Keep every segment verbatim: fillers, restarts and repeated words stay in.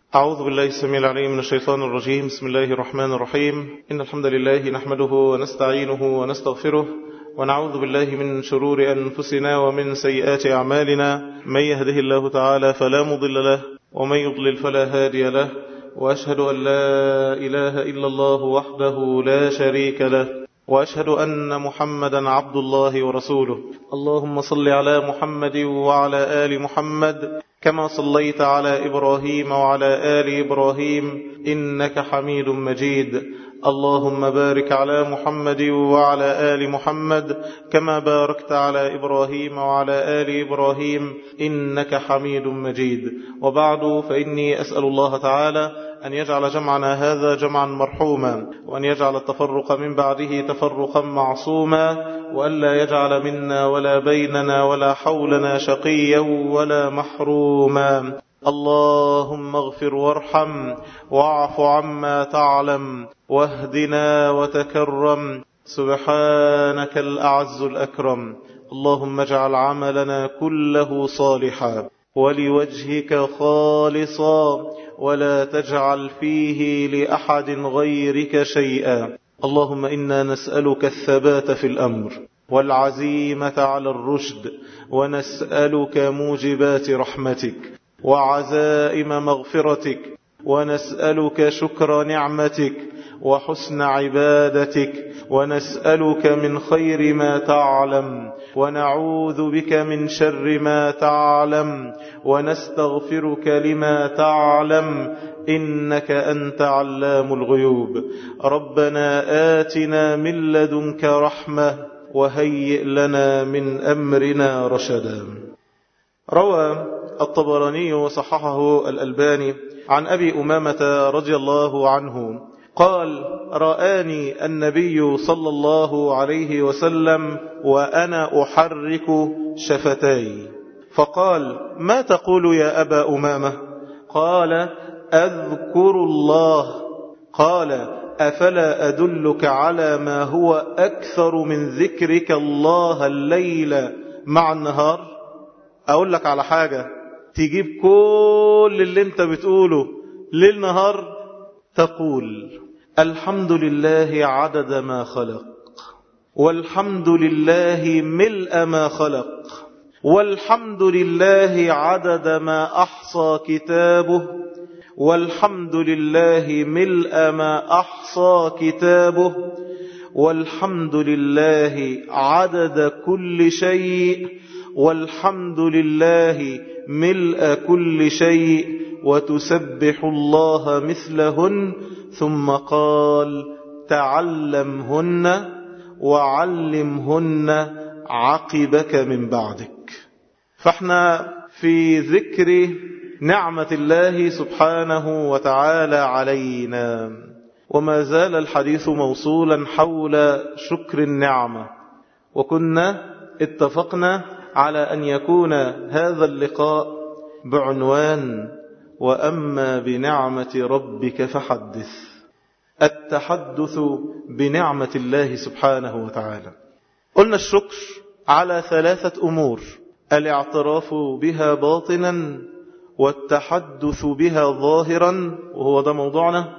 أعوذ بالله السميع العليم من الشيطان الرجيم. بسم الله الرحمن الرحيم. إن الحمد لله نحمده ونستعينه ونستغفره ونعوذ بالله من شرور أنفسنا ومن سيئات أعمالنا. من يهده الله تعالى فلا مضل له ومن يضلل فلا هادي له، وأشهد أن لا إله إلا الله وحده لا شريك له، وأشهد أن محمدا عبد الله ورسوله. اللهم صل على محمد وعلى آل محمد كما صليت على إبراهيم وعلى آل إبراهيم إنك حميد مجيد. اللهم بارك على محمد وعلى آل محمد كما باركت على إبراهيم وعلى آل إبراهيم إنك حميد مجيد. وبعد، فإني أسأل الله تعالى أن يجعل جمعنا هذا جمعا مرحوما، وأن يجعل التفرق من بعده تفرقا معصوما، وأن لا يجعل منا ولا بيننا ولا حولنا شقيا ولا محروما. اللهم اغفر وارحم واعف عما تعلم واهدنا وتكرم، سبحانك الأعز الأكرم. اللهم اجعل عملنا كله صالحا ولوجهك خالصا، ولا تجعل فيه لأحد غيرك شيئا. اللهم إنا نسألك الثبات في الأمر والعزيمة على الرشد، ونسألك موجبات رحمتك وعزائم مغفرتك، ونسألك شكر نعمتك وحسن عبادتك، ونسألك من خير ما تعلم ونعوذ بك من شر ما تعلم، ونستغفرك لما تعلم، إنك أنت علام الغيوب. ربنا آتنا من لدنك رحمة وهيئ لنا من أمرنا رشدا. روى الطبراني وصححه الألباني عن أبي أمامة رضي الله عنه قال: رآني النبي صلى الله عليه وسلم وأنا أحرك شفتاي، فقال: ما تقول يا أبا أمامة؟ قال: أذكر الله. قال: أفلا أدلك على ما هو أكثر من ذكرك الله الليل مع النهار؟ أقول لك على حاجة تجيب كل اللي انت بتقوله ليل نهار. تقول: الحمد لله عدد ما خلق، والحمد لله ملء ما خلق، والحمد لله عدد ما أحصى كتابه، والحمد لله ملء ما أحصى كتابه، والحمد لله عدد كل شيء، والحمد لله ملء كل شيء، وتسبح الله مثلهن. ثم قال: تعلمهن وعلمهن عقبك من بعدك. فاحنا في ذكر نعمة الله سبحانه وتعالى علينا، وما زال الحديث موصولا حول شكر النعمة، وكنا اتفقنا على أن يكون هذا اللقاء بعنوان: وأما بنعمة ربك فحدث. التحدث بنعمة الله سبحانه وتعالى. قلنا الشكر على ثلاثة أمور: الاعتراف بها باطنا، والتحدث بها ظاهرا، وهو ده موضوعنا،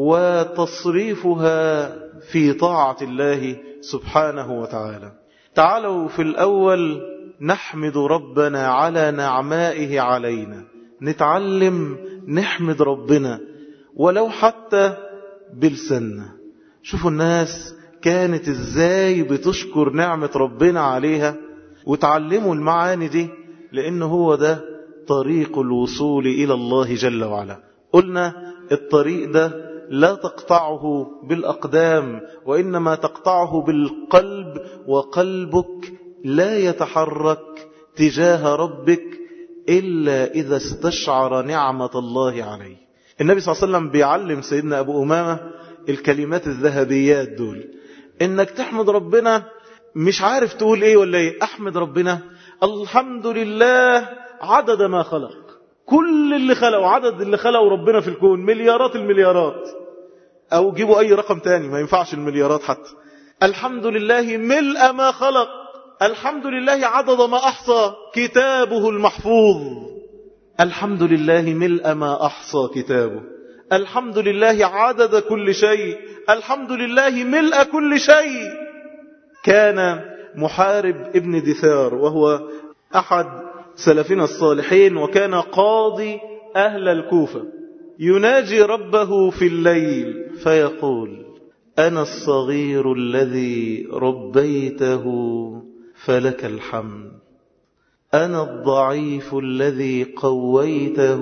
وتصريفها في طاعة الله سبحانه وتعالى. تعالوا في الأول نحمد ربنا على نعمائه علينا، نتعلم نحمد ربنا ولو حتى بلساننا. شوفوا الناس كانت ازاي بتشكر نعمة ربنا عليها، وتعلموا المعاني دي، لأن هو ده طريق الوصول إلى الله جل وعلا. قلنا الطريق ده لا تقطعه بالأقدام، وإنما تقطعه بالقلب، وقلبك لا يتحرك تجاه ربك إلا إذا استشعر نعمة الله عليه. النبي صلى الله عليه وسلم بيعلم سيدنا أبو أمامة الكلمات الذهبيات دول، إنك تحمد ربنا مش عارف تقول إيه ولا إيه. أحمد ربنا الحمد لله عدد ما خلق، كل اللي خلقوا، عدد اللي خلقوا ربنا في الكون مليارات المليارات، أو جيبوا أي رقم تاني ما ينفعش المليارات حتى. الحمد لله ملء ما خلق، الحمد لله عدد ما أحصى كتابه المحفوظ. الحمد لله ملء ما أحصى كتابه، الحمد لله عدد كل شيء، الحمد لله ملء كل شيء. كان محارب ابن دثار وهو أحد سلفنا الصالحين وكان قاضي أهل الكوفة، يناجي ربه في الليل فيقول: أنا الصغير الذي ربيته فلك الحمد، أنا الضعيف الذي قويته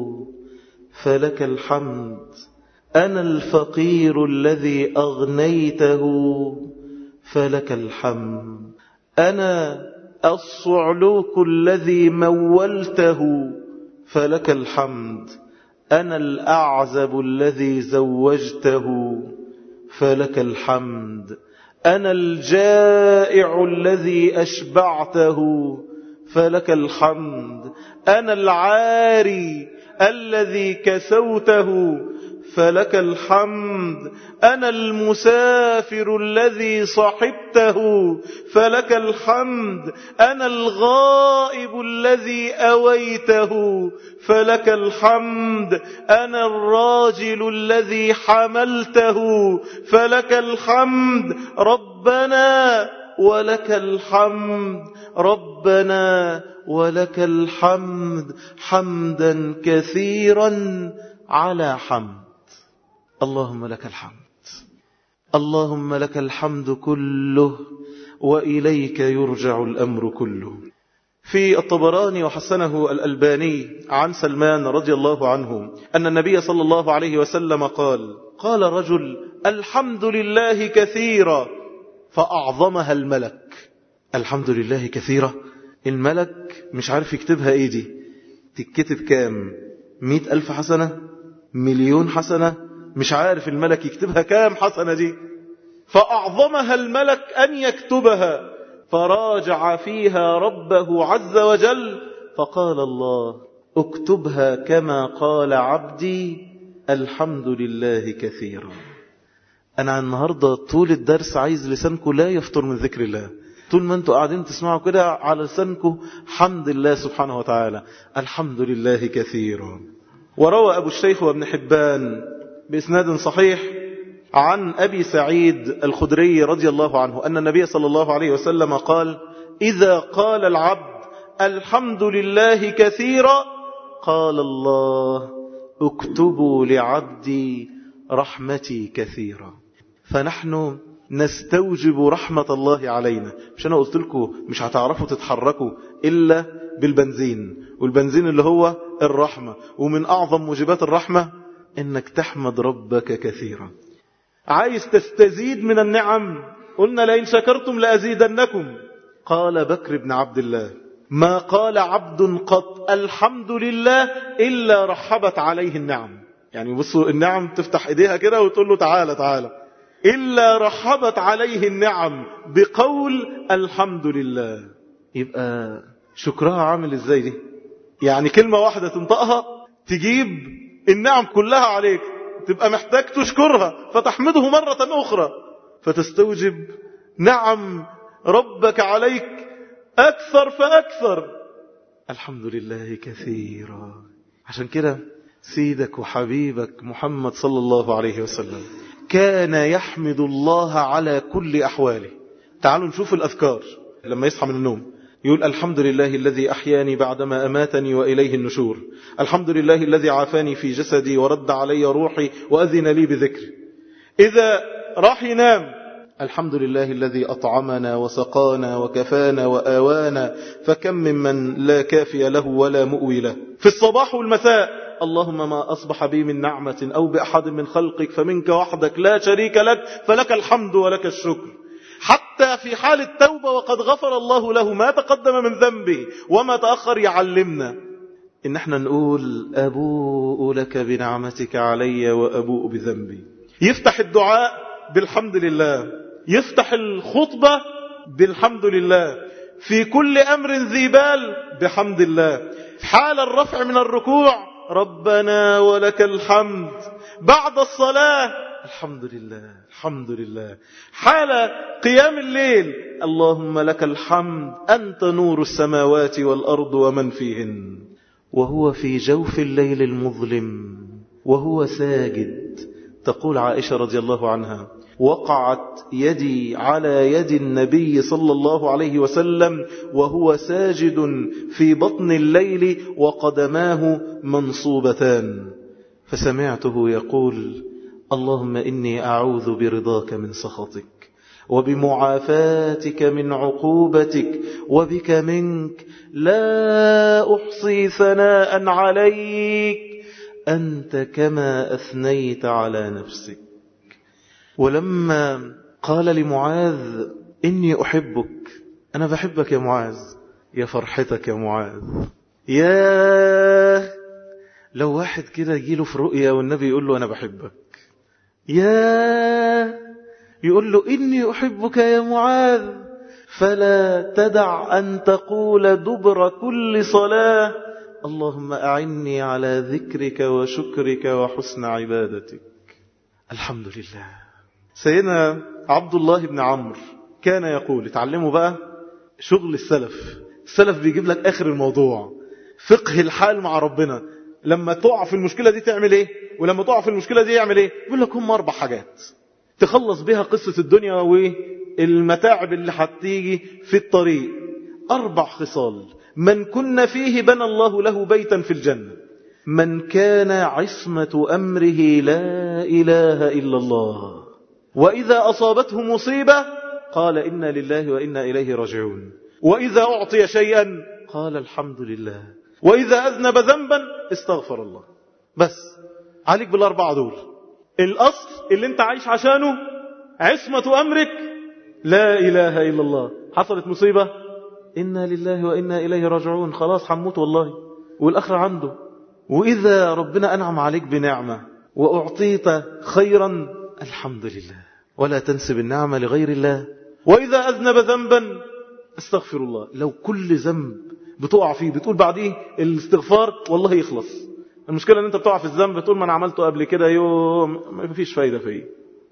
فلك الحمد، أنا الفقير الذي أغنيته فلك الحمد، أنا الصعلوك الذي مولته فلك الحمد، أنا الأعزب الذي زوجته فلك الحمد، أنا الجائع الذي أشبعته فلك الحمد، أنا العاري الذي كسوته فلك الحمد، أنا المسافر الذي صحبته فلك الحمد، أنا الغائب الذي أويته فلك الحمد، أنا الراجل الذي حملته فلك الحمد، ربنا ولك الحمد، ربنا ولك الحمد، حمدا كثيرا على حمد. اللهم لك الحمد، اللهم لك الحمد كله، وإليك يرجع الأمر كله. في الطبراني وحسنه الألباني عن سلمان رضي الله عنه أن النبي صلى الله عليه وسلم قال: قال رجل: الحمد لله كثيرا، فأعظمها الملك. الحمد لله كثيرا، الملك مش عارف يكتبها ايه دي، تتكتب كام؟ مئة ألف حسنة، مليون حسنة، مش عارف الملك يكتبها كام حسنة دي. فأعظمها الملك أن يكتبها، فراجع فيها ربه عز وجل فقال الله: اكتبها كما قال عبدي الحمد لله كثيرا. أنا النهاردة طول الدرس عايز لسانكم لا يفطر من ذكر الله، طول ما انتوا قاعدين تسمعوا كده على لسانكم حمد الله سبحانه وتعالى، الحمد لله كثيرا. وروى أبو الشيخ وابن حبان بإسناد صحيح عن أبي سعيد الخدري رضي الله عنه أن النبي صلى الله عليه وسلم قال: إذا قال العبد الحمد لله كثيرا قال الله: اكتبوا لعبدي رحمتي كثيرا. فنحن نستوجب رحمة الله علينا. مش أنا قلت لكم مش هتعرفوا تتحركوا إلا بالبنزين، والبنزين اللي هو الرحمة، ومن أعظم موجبات الرحمة إنك تحمد ربك كثيرا. عايز تستزيد من النعم، قلنا: لئن شكرتم لأزيدنكم. قال بكر بن عبد الله: ما قال عبد قط الحمد لله إلا رحبت عليه النعم. يعني بصوا، النعم تفتح إيديها كده وتقول له تعالى تعالى، إلا رحبت عليه النعم بقول الحمد لله. يبقى شكرها عامل إزاي دي؟ يعني كلمة واحدة تنطقها تجيب النعم كلها عليك، تبقى محتاج تشكرها فتحمده مرة أخرى، فتستوجب نعم ربك عليك أكثر فأكثر. الحمد لله كثيرا. عشان كده سيدك وحبيبك محمد صلى الله عليه وسلم كان يحمد الله على كل أحواله. تعالوا نشوف الأذكار لما يصحى من النوم، يقول: الحمد لله الذي أحياني بعدما أماتني وإليه النشور، الحمد لله الذي عافاني في جسدي ورد علي روحي وأذن لي بذكري. إذا راح ينام: الحمد لله الذي أطعمنا وسقانا وكفانا وآوانا، فكم ممن لا كافي له ولا مؤوي له. في الصباح والمساء: اللهم ما أصبح بي من نعمة أو بأحد من خلقك فمنك وحدك لا شريك لك، فلك الحمد ولك الشكر. حتى في حال التوبة وقد غفر الله له ما تقدم من ذنبه وما تأخر، يعلمنا إن احنا نقول: أبوء لك بنعمتك علي وأبوء بذنبي. يفتح الدعاء بالحمد لله، يفتح الخطبة بالحمد لله، في كل أمر ذي بال بحمد الله، حال الرفع من الركوع ربنا ولك الحمد، بعد الصلاة الحمد لله الحمد لله، حال قيام الليل اللهم لك الحمد أنت نور السماوات والأرض ومن فيهن. وهو في جوف الليل المظلم وهو ساجد. تقول عائشة رضي الله عنها: وقعت يدي على يد النبي صلى الله عليه وسلم وهو ساجد في بطن الليل وقدماه منصوبتان، فسمعته يقول: اللهم إني أعوذ برضاك من سخطك وبمعافاتك من عقوبتك وبك منك، لا أحصي ثناء عليك أنت كما أثنيت على نفسك. ولما قال لمعاذ: إني أحبك، أنا بحبك يا معاذ، يا فرحتك يا معاذ. يا لو واحد كده يجيله في رؤيا والنبي يقول له: أنا بحبك، يا يقول له: إني أحبك يا معاذ، فلا تدع أن تقول دبر كل صلاة: اللهم أعني على ذكرك وشكرك وحسن عبادتك. الحمد لله. سيدنا عبد الله بن عمرو كان يقول، اتعلموا بقى شغل السلف، السلف بيجيب لك آخر الموضوع، فقه الحال مع ربنا. لما تقع في المشكلة دي تعمل ايه، ولما تقع في المشكلة دي يعمل ايه؟ يقول لك هم أربع حاجات تخلص بها قصة الدنيا والمتاعب اللي هتيجي في الطريق. أربع خصال: من كن فيه بنى الله له بيتا في الجنة، من كان عصمة أمره لا إله إلا الله، وإذا أصابته مصيبة قال إنا لله وإنا إليه راجعون، وإذا أعطي شيئا قال الحمد لله، وإذا أذنب ذنبا استغفر الله. بس عليك بالأربعة دول. الأصل اللي انت عايش عشانه عصمة أمرك لا إله إلا الله. حصلت مصيبة إنا لله وإنا إليه راجعون، خلاص حموت والله والآخر عنده. وإذا ربنا أنعم عليك بنعمة وأعطيت خيرا الحمد لله، ولا تنسب النعمة لغير الله. وإذا أذنب ذنبا استغفر الله. لو كل ذنب بتقع فيه بتقول بعديه الاستغفار والله يخلص. المشكلة ان انت بتقع في الذنب بتقول ما انا عملته قبل كده يوم، ما فيش فايدة فيه.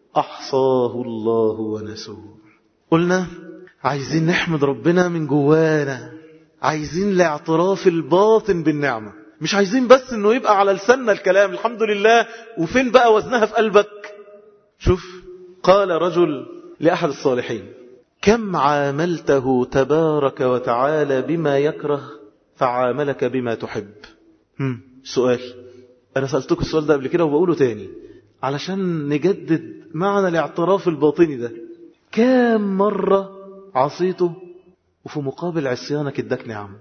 احصاه الله ونسوه. قلنا عايزين نحمد ربنا من جوانا، عايزين الاعتراف الباطن بالنعمة، مش عايزين بس انه يبقى على لساننا الكلام الحمد لله، وفين بقى وزنها في قلبك. شوف قال رجل لأحد الصالحين: كم عاملته تبارك وتعالى بما يكره فعاملك بما تحب. هم سؤال، أنا سألتك السؤال ده قبل كده وبقوله تاني علشان نجدد معنى الاعتراف الباطني ده. كم مرة عصيته وفي مقابل عصيانك اداك نعم؟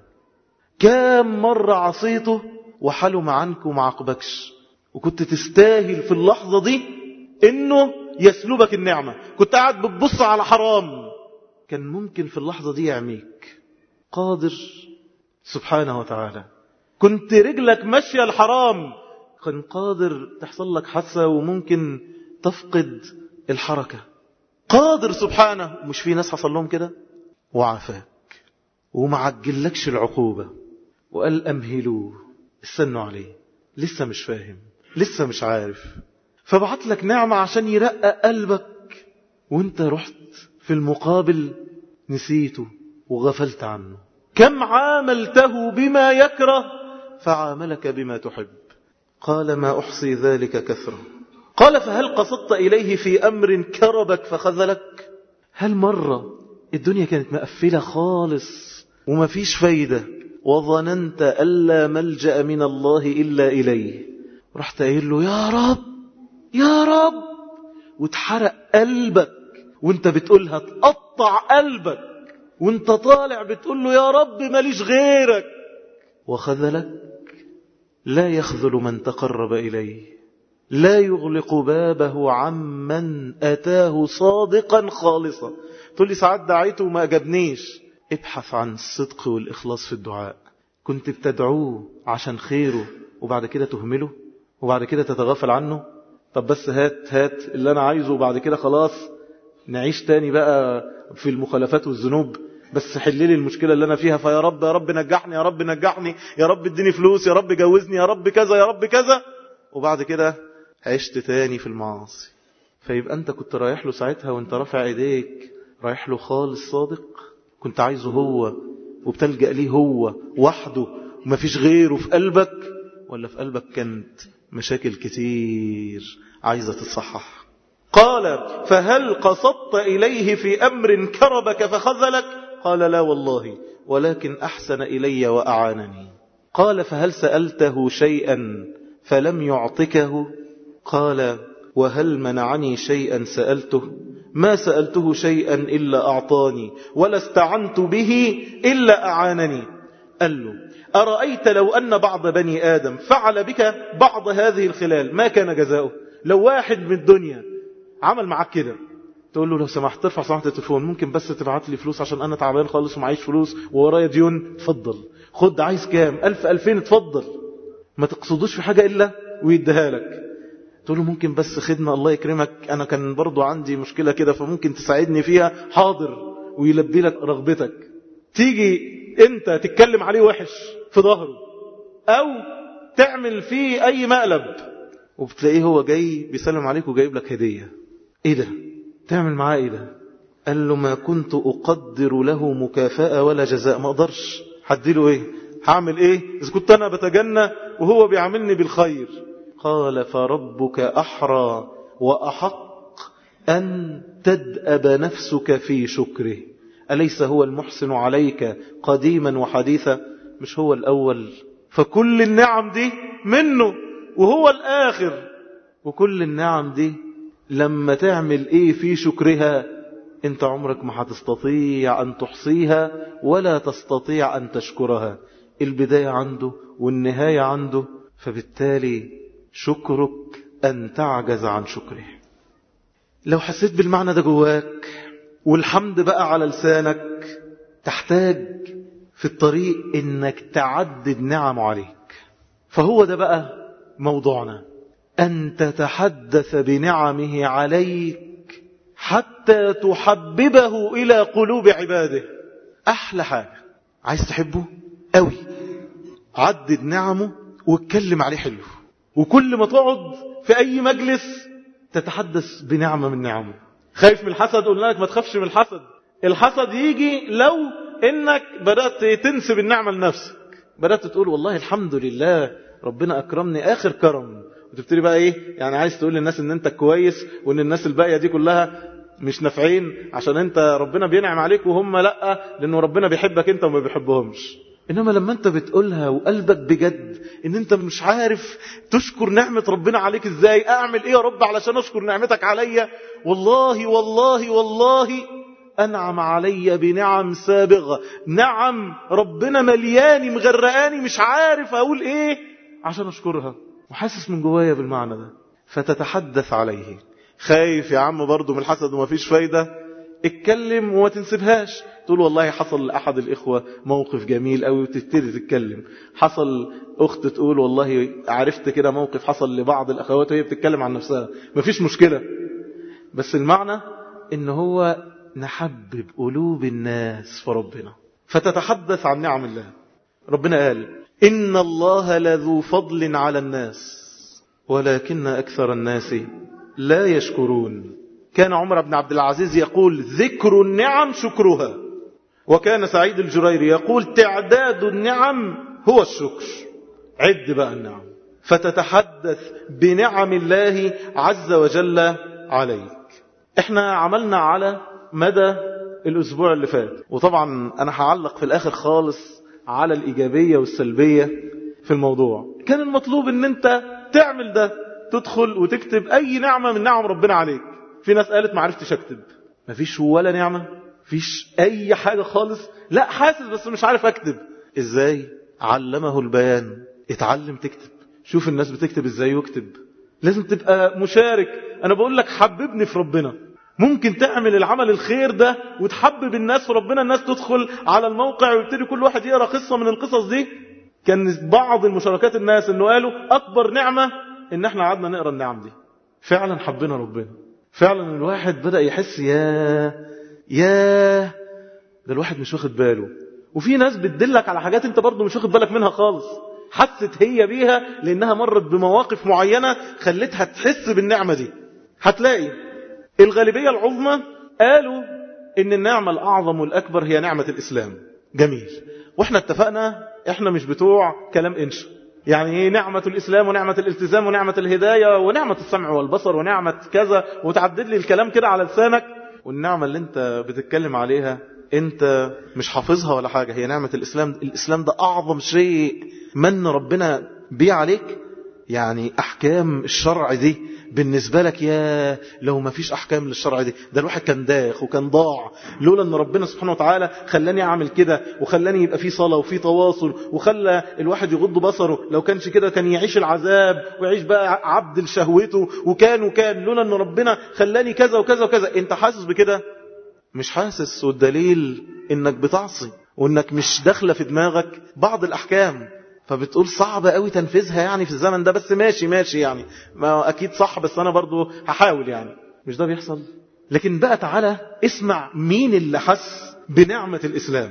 كم مرة عصيته وحلم عنك وما عاقبكش، وكنت تستاهل في اللحظة دي انه يسلبك النعمة؟ كنت قاعد بتبص على حرام، كان ممكن في اللحظة دي يعميك. قادر سبحانه وتعالى. كنت رجلك ماشية الحرام، كان قادر تحصل لك حادثة وممكن تفقد الحركة. قادر سبحانه. مش في ناس حصل لهم كده وعافاك وما عجلكش العقوبة وقال أمهلوه، استنوا عليه، لسه مش فاهم، لسه مش عارف، فبعت لك نعمة عشان يرقق قلبك، وانت رحت في المقابل نسيته وغفلت عنه. كم عاملته بما يكره فعاملك بما تحب. قال ما أحصي ذلك كثرة. قال فهل قصدت إليه في أمر كربك فخذلك؟ هل مرة الدنيا كانت مقفلة خالص وما فيش فايدة وظننت ألا ملجأ من الله إلا إليه، رحت قايل له يا رب يا رب، وتحرق قلبك وانت بتقولها، تقطع قلبك وانت طالع بتقول له يا رب ماليش غيرك، وخذلك؟ لا يخذل من تقرب إليه، لا يغلق بابه عمن أتاه صادقا خالصا. تقول لي ساعات دعيته وما أجبنيش. ابحث عن الصدق والإخلاص في الدعاء. كنت بتدعوه عشان خيره وبعد كده تهمله وبعد كده تتغافل عنه؟ طب بس هات هات اللي أنا عايزه وبعد كده خلاص نعيش تاني بقى في المخالفات والذنوب. بس حللي المشكلة اللي أنا فيها، فيا رب يا رب نجحني، يا رب نجحني، يا رب اديني فلوس، يا رب جوزني، يا رب كذا يا رب كذا، وبعد كده عشت تاني في المعاصي. فيبقى أنت كنت رايح له ساعتها وانت رافع ايديك رايح له خالص صادق، كنت عايزه هو وبتلجأ ليه هو وحده ما فيش غيره في قلبك، ولا في قلبك كانت مشاكل كتير عايزة تتصحح؟ قال فهل قصدت إليه في أمر كربك فخذلك؟ قال لا والله، ولكن أحسن إلي وأعانني. قال فهل سألته شيئا فلم يعطكه؟ قال وهل منعني شيئا سألته؟ ما سألته شيئا إلا أعطاني، ولا استعنت به إلا أعانني. قال له أرأيت لو أن بعض بني آدم فعل بك بعض هذه الخلال ما كان جزاؤه؟ لو واحد من الدنيا عمل معك كده، تقول له لو سمحت ترفع سماحة التليفون، ممكن بس تبعت لي فلوس عشان أنا تعبان خالص ومعيش فلوس وورايا ديون، تفضل خد، عايز كام؟ ألف ألفين، تفضل، ما تقصدوش في حاجة إلا ويديها لك. تقول له ممكن بس خدمة الله يكرمك، أنا كان برضو عندي مشكلة كده فممكن تساعدني فيها، حاضر، ويلبي لك رغبتك. تيجي أنت تتكلم عليه وحش في ظهره أو تعمل فيه أي مقلب، وبتلاقيه هو جاي بيسلم عليك وجايب لك هدية. إيه ده؟ تعمل معاه إيه ده؟ قال له ما كنت أقدر له مكافأة ولا جزاء، ما أقدرش هديله إيه؟ هعمل إيه إذا كنت أنا بتجنى وهو بيعملني بالخير؟ قال فربك أحرى وأحق أن تدأب نفسك في شكره، أليس هو المحسن عليك قديما وحديثا؟ مش هو الأول؟ فكل النعم دي منه وهو الآخر، وكل النعم دي لما تعمل إيه في شكرها انت عمرك ما هتستطيع أن تحصيها ولا تستطيع أن تشكرها. البداية عنده والنهاية عنده، فبالتالي شكرك أن تعجز عن شكره. لو حسيت بالمعنى ده جواك والحمد بقى على لسانك، تحتاج في الطريق انك تعدد نعم عليك. فهو ده بقى موضوعنا، أن تتحدث بنعمه عليك حتى تحببه إلى قلوب عباده. أحلى حاجة عايز تحبه قوي، عدد نعمه واتكلم عليه حلو، وكل ما تقعد في أي مجلس تتحدث بنعمة من نعمه. خايف من الحسد؟ قلنا لك ما تخافش من الحسد. الحسد يجي لو إنك بدأت تنسب النعمة لنفسك، بدأت تقول والله الحمد لله ربنا أكرمني آخر كرم، وتبتدي بقى إيه يعني عايز تقول للناس إن أنت كويس وإن الناس الباقية دي كلها مش نافعين عشان أنت ربنا بينعم عليك وهم لأ، لأنه ربنا بيحبك أنت وما بيحبهمش. إنما لما أنت بتقولها وقلبك بجد إن أنت مش عارف تشكر نعمة ربنا عليك إزاي، أعمل إيه يا رب علشان أشكر نعمتك عليا؟ والله والله والله أنعم علي بنعم سابغة، نعم ربنا ملياني مغرقاني مش عارف أقول إيه عشان أشكرها، وحاسس من جوايا بالمعنى ده. فتتحدث عليه. خايف يا عم برضو من الحسد وما فيش فايدة، اتكلم وما تنسبهاش. تقول والله حصل لأحد الإخوة موقف جميل قوي وتبتدي تتكلم. حصل أخت تقول والله عرفت كده موقف حصل لبعض الأخوات وهي بتتكلم عن نفسها، ما فيش مشكلة، بس المعنى إن هو نحبب قلوب الناس في ربنا. فتتحدث عن نعم الله. ربنا قال إن الله لذو فضل على الناس ولكن أكثر الناس لا يشكرون. كان عمر بن عبد العزيز يقول ذكر النعم شكرها، وكان سعيد الجريري يقول تعداد النعم هو الشكر. عد بقى النعم، فتتحدث بنعم الله عز وجل عليك. احنا عملنا على مدى الأسبوع اللي فات، وطبعا أنا هعلق في الآخر خالص على الإيجابية والسلبية في الموضوع. كان المطلوب ان انت تعمل ده، تدخل وتكتب أي نعمة من نعم ربنا عليك. في ناس قالت ما عرفتش أكتب، ما فيش ولا نعمة، فيش أي حاجة خالص، لا حاسس بس مش عارف أكتب. إزاي؟ علمه البيان. اتعلم تكتب، شوف الناس بتكتب إزاي واكتب. لازم تبقى مشارك. أنا بقول لك حببني في ربنا. ممكن تعمل العمل الخير ده وتحبب الناس في ربنا. الناس تدخل على الموقع ويبتدي كل واحد يقرأ قصة من القصص دي. كان بعض المشاركات الناس انه قالوا أكبر نعمة ان احنا قعدنا نقرأ النعم دي. فعلا حبنا ربنا. فعلا الواحد بدأ يحس يا يا ده الواحد مش واخد باله. وفي ناس بتدلك على حاجات انت برضو مش واخد بالك منها خالص، حست هي بيها لانها مرت بمواقف معينة خلتها تحس بالنعمة دي. هتلاقي الغالبية العظمى قالوا ان النعمة الاعظم والاكبر هي نعمة الاسلام. جميل. واحنا اتفقنا احنا مش بتوع كلام انشا. يعني ايه نعمة الإسلام ونعمة الالتزام ونعمة الهداية ونعمة السمع والبصر ونعمة كذا، وتعدد لي الكلام كده على لسانك، والنعمة اللي انت بتتكلم عليها انت مش حافظها ولا حاجة. هي نعمة الإسلام. الإسلام ده أعظم شيء من ربنا بيه عليك. يعني أحكام الشرع دي بالنسبة لك، يا لو ما فيش أحكام للشرع دي، ده الواحد كان داخ وكان ضاع لولا أن ربنا سبحانه وتعالى خلاني أعمل كده، وخلاني يبقى في صلاة وفي تواصل، وخلى الواحد يغض بصره. لو كانش كده كان يعيش العذاب ويعيش بقى عبد لشهوته، وكان وكان لولا أن ربنا خلاني كذا وكذا وكذا. أنت حاسس بكده؟ مش حاسس. والدليل أنك بتعصي، وأنك مش داخلة في دماغك بعض الأحكام، فبتقول صعب قوي تنفذها يعني في الزمن ده، بس ماشي ماشي يعني، ما أكيد صح بس أنا برضو هحاول يعني. مش ده بيحصل؟ لكن بقى تعالى اسمع مين اللي حس بنعمة الإسلام.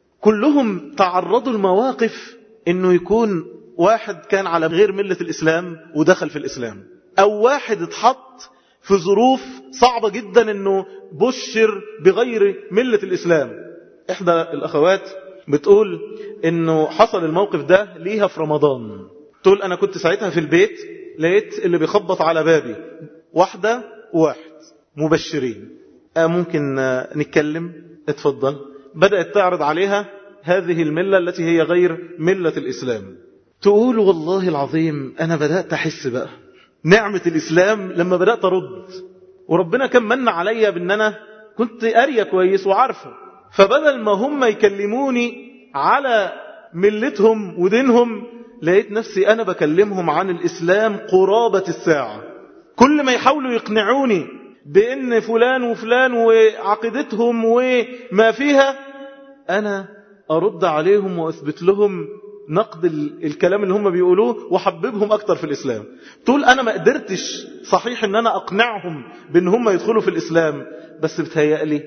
كلهم تعرضوا المواقف إنه يكون واحد كان على غير ملة الإسلام ودخل في الإسلام، أو واحد اتحط في ظروف صعبة جدا إنه بشر بغير ملة الإسلام. إحدى الأخوات بتقول إنه حصل الموقف ده ليها في رمضان. تقول أنا كنت ساعتها في البيت، لقيت اللي بيخبط على بابي واحدة وواحد مبشرين. آه ممكن نتكلم؟ اتفضل. بدأت تعرض عليها هذه الملة التي هي غير ملة الإسلام. تقول والله العظيم أنا بدأت أحس بقى نعمة الإسلام لما بدأت أرد، وربنا كان من عليا بأن أنا كنت قارية كويس وعارفة. فبدل ما هم يكلموني على ملتهم ودينهم، لقيت نفسي أنا بكلمهم عن الإسلام قرابة الساعة. كل ما يحاولوا يقنعوني بأن فلان وفلان وعقيدتهم وما فيها، أنا أرد عليهم وأثبت لهم نقد الكلام اللي هم بيقولوه وحببهم أكتر في الإسلام. تقول أنا ما قدرتش صحيح أن أنا أقنعهم بأن هم يدخلوا في الإسلام، بس بتهيألي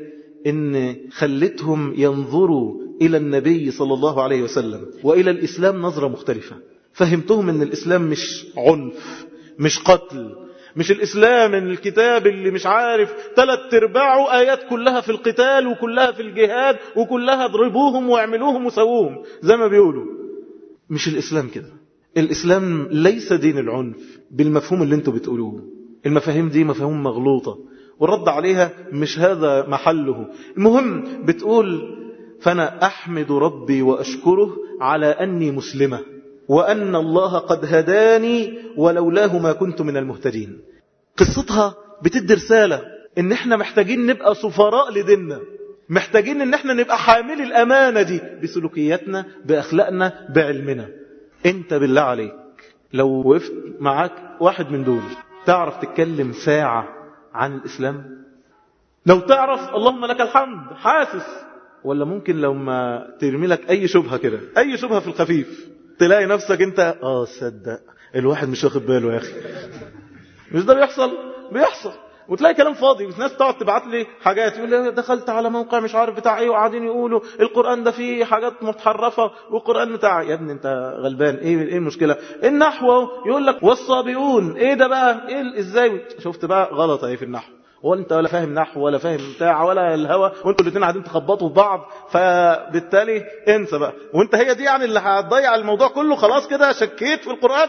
إن خلتهم ينظروا إلى النبي صلى الله عليه وسلم وإلى الإسلام نظرة مختلفة. فهمتهم أن الإسلام مش عنف، مش قتل، مش الإسلام الكتاب اللي مش عارف ثلاث ارباعه آيات كلها في القتال وكلها في الجهاد وكلها اضربوهم واعملوهم وسووهم زي ما بيقولوا. مش الإسلام كده. الإسلام ليس دين العنف بالمفهوم اللي انتوا بتقولوه. المفاهيم دي مفاهيم مغلوطة، والرد عليها مش هذا محله. المهم بتقول فأنا أحمد ربي وأشكره على أني مسلمة، وأن الله قد هداني ولولاه ما كنت من المهتدين. قصتها بتدي رسالة إن احنا محتاجين نبقى سفراء لديننا، محتاجين إن احنا نبقى حامل الأمانة دي بسلوكياتنا، بأخلاقنا، بعلمنا. انت بالله عليك لو وقفت معاك واحد من دول تعرف تتكلم ساعة عن الإسلام؟ لو تعرف اللهم لك الحمد حاسس، ولا ممكن لو ما ترمي لك أي شبهة كده، أي شبهة في الخفيف، تلاقي نفسك انت اه صدق الواحد مش واخد باله يا أخي. مش ده بيحصل؟ بيحصل. وتلاقي كلام فاضي. بس ناس تقعد تبعت لي حاجات، يقول لي دخلت على موقع مش عارف بتاع ايه وقاعدين يقولوا القرآن ده فيه حاجات متحرفة والقرآن بتاع. يا ابني انت غلبان. ايه ايه المشكلة؟ النحو يقول لك والصابئون. ايه ده بقى؟ ايه ازاي؟ شفت بقى غلط اهي في النحو. هو انت ولا فاهم نحو ولا فاهم بتاع ولا الهوى، وانتوا الاثنين قاعدين تخبطوا في بعض، فبالتالي انسى بقى. وانت هي دي يعني اللي هتضيع الموضوع كله؟ خلاص كده شكيت في القرآن.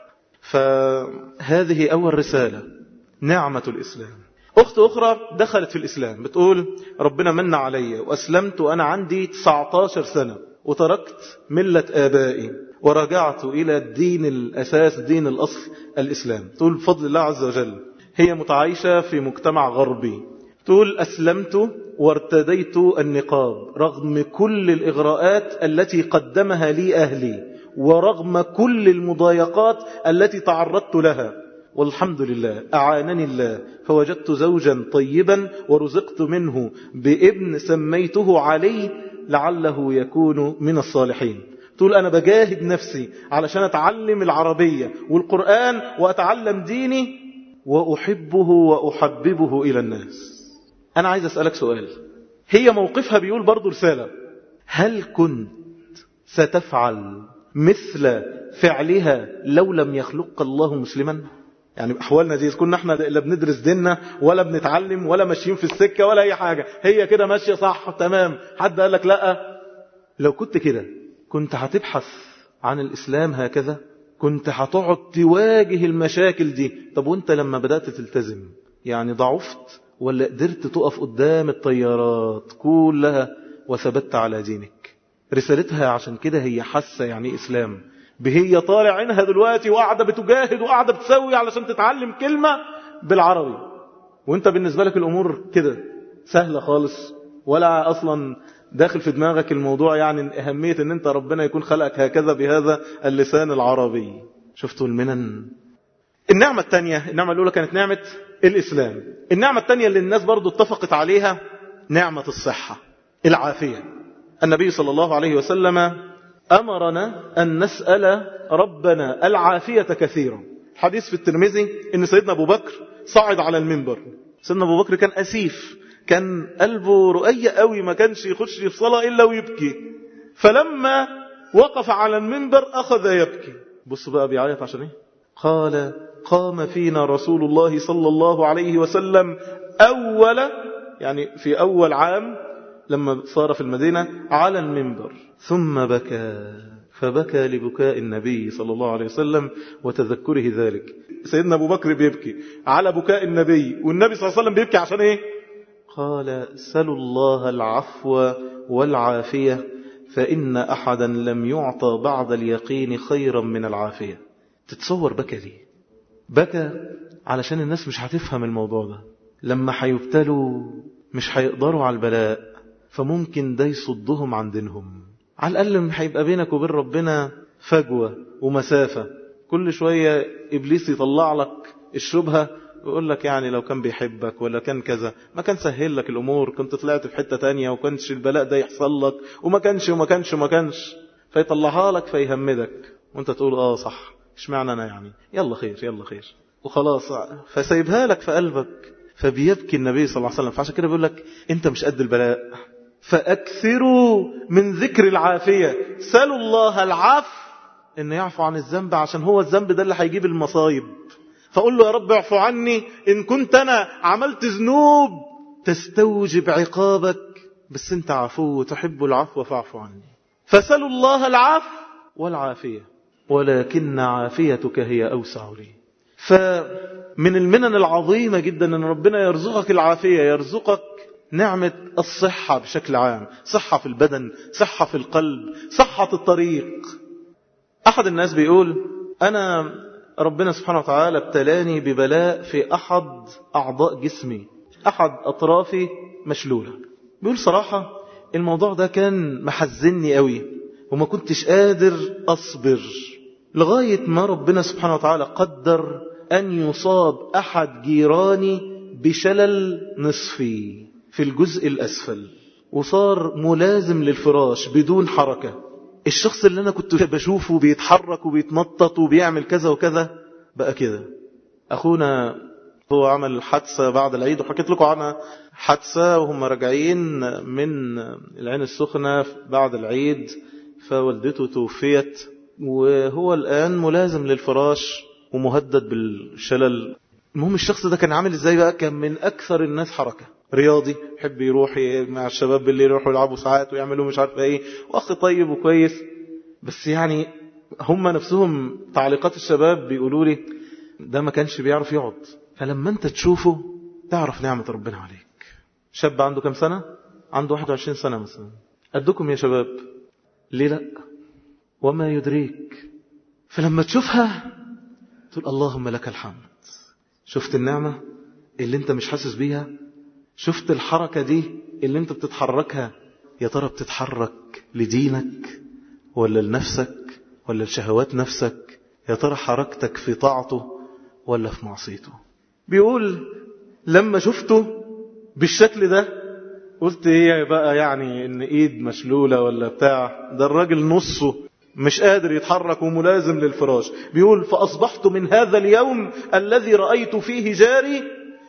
فهذه اول رسالة، نعمة الإسلام. أخت أخرى دخلت في الإسلام بتقول ربنا من علي وأسلمت وأنا عندي تسعة عشر سنة، وتركت ملة آبائي ورجعت إلى الدين الأساس، دين الأصل الإسلام. تقول بفضل الله عز وجل. هي متعايشة في مجتمع غربي. تقول أسلمت وارتديت النقاب رغم كل الإغراءات التي قدمها لي أهلي، ورغم كل المضايقات التي تعرضت لها، والحمد لله أعانني الله فوجدت زوجا طيبا ورزقت منه بابن سميته علي لعله يكون من الصالحين. تقول أنا بجاهد نفسي علشان أتعلم العربية والقرآن وأتعلم ديني وأحبه وأحببه إلى الناس. أنا عايز أسألك سؤال. هي موقفها بيقول برضو رسالة. هل كنت ستفعل مثل فعلها لو لم يخلق الله مسلما؟ يعني أحوالنا دي كنا احنا لا بندرس ديننا ولا بنتعلم ولا ماشيين في السكة ولا أي حاجة، هي كده ماشية صح تمام، حد قال لك لا؟ لو كنت كده كنت هتبحث عن الإسلام هكذا؟ كنت هتقعد تواجه المشاكل دي؟ طب وانت لما بدأت تلتزم يعني ضعفت ولا قدرت تقف قدام الطيارات كلها وثبت على دينك؟ رسالتها عشان كده هي حاسة يعني إسلام، بهي طالع عينها دلوقتي وقاعدة بتجاهد وقاعدة بتسوي علشان تتعلم كلمة بالعربي، وانت بالنسبة لك الأمور كده سهلة خالص، ولا أصلا داخل في دماغك الموضوع يعني أهمية ان انت ربنا يكون خلقك هكذا بهذا اللسان العربي. شفتوا المنن؟ النعمة الثانية، النعمة الأولى كانت نعمة الإسلام، النعمة الثانية اللي الناس برضو اتفقت عليها نعمة الصحة، العافية. النبي صلى الله عليه وسلم أمرنا أن نسأل ربنا العافية كثيرا. حديث في الترمذي إن سيدنا أبو بكر صعد على المنبر. سيدنا أبو بكر كان أسيف، كان قلبه رؤية قوي، ما كانش يخش في صلاة إلا ويبكي. فلما وقف على المنبر أخذ يبكي. بص بقى بيعيط عشان إيه؟ قال قام فينا رسول الله صلى الله عليه وسلم أول، يعني في أول عام لما صار في المدينة، على المنبر ثم بكى، فبكى لبكاء النبي صلى الله عليه وسلم وتذكره ذلك. سيدنا أبو بكر بيبكي على بكاء النبي، والنبي صلى الله عليه وسلم بيبكي عشان إيه؟ قال سلوا الله العفو والعافية فإن أحدا لم يعطى بعد اليقين خيرا من العافية. تتصور بكى ليه؟ بكى علشان الناس مش هتفهم الموضوع ده، لما هيبتلوا مش هيقدروا على البلاء، فممكن ده يصدهم عن دينهم. على الأقل هيبقى بينك وبين ربنا فجوة ومسافة. كل شوية إبليس يطلع لك الشبهة ويقول لك يعني لو كان بيحبك ولا كان كذا ما كان سهل لك الأمور، كنت طلعت في حتة تانية وكانش البلاء ده يحصل لك، وما كانش وما كانش وما كانش فيطلعها لك فيهمدك، وانت تقول آه صح، اشمعنى أنا يعني، يلا خير يلا خير وخلاص، فسيبها لك في قلبك. فبيبكي النبي صلى الله عليه وسلم. فعشان كده بيقول لك انت مش قد البلاء، فأكثروا من ذكر العافية، سألوا الله العفو إن يعفو عن الذنب، عشان هو الذنب ده اللي هيجيب المصايب. فقول له يا رب اعفو عني إن كنت أنا عملت ذنوب تستوجب عقابك، بس انت عفو وتحب العفو فاعفو عني. فسألوا الله العفو والعافية ولكن عافيتك هي أوسع لي. فمن المنن العظيمة جدا أن ربنا يرزقك العافية، يرزقك نعمة الصحة بشكل عام، صحة في البدن، صحة في القلب، صحة الطريق. أحد الناس بيقول أنا ربنا سبحانه وتعالى ابتلاني ببلاء في أحد أعضاء جسمي، أحد أطرافي مشلولة. بيقول صراحة الموضوع ده كان محزني قوي وما كنتش قادر أصبر، لغاية ما ربنا سبحانه وتعالى قدر أن يصاب أحد جيراني بشلل نصفي في الجزء الأسفل، وصار ملازم للفراش بدون حركة. الشخص اللي أنا كنت بشوفه بيتحرك وبيتنطط وبيعمل كذا وكذا بقى كده. أخونا هو عمل حادثة بعد العيد، وحكيت لكم عنها، حادثة وهم راجعين من العين السخنة بعد العيد، فوالدته توفيت وهو الآن ملازم للفراش ومهدد بالشلل. المهم الشخص ده كان عامل ازاي بقى؟ كان من أكثر الناس حركة، رياضي، يحب يروح مع الشباب بالليل، يروحوا يلعبوا ساعات ويعملوا مش عارف ايه، واخ طيب وكويس. بس يعني هم نفسهم تعليقات الشباب بيقولوا لي ده ما كانش بيعرف يقعد. فلما انت تشوفه تعرف نعمة ربنا عليك. شاب عنده كم سنة؟ عنده واحد وعشرين سنة مثلا، قدكم يا شباب، ليه لا؟ وما يدريك. فلما تشوفها تقول اللهم لك الحمد. شفت النعمة اللي انت مش حاسس بيها؟ شفت الحركة دي اللي انت بتتحركها؟ يا ترى بتتحرك لدينك ولا لنفسك ولا لشهوات نفسك؟ يا ترى حركتك في طاعته ولا في معصيته؟ بيقول لما شفته بالشكل ده قلت ايه بقى يعني ان ايد مشلولة ولا بتاع، ده الراجل نصه مش قادر يتحرك وملازم للفراش. بيقول فأصبحت من هذا اليوم الذي رأيت فيه جاري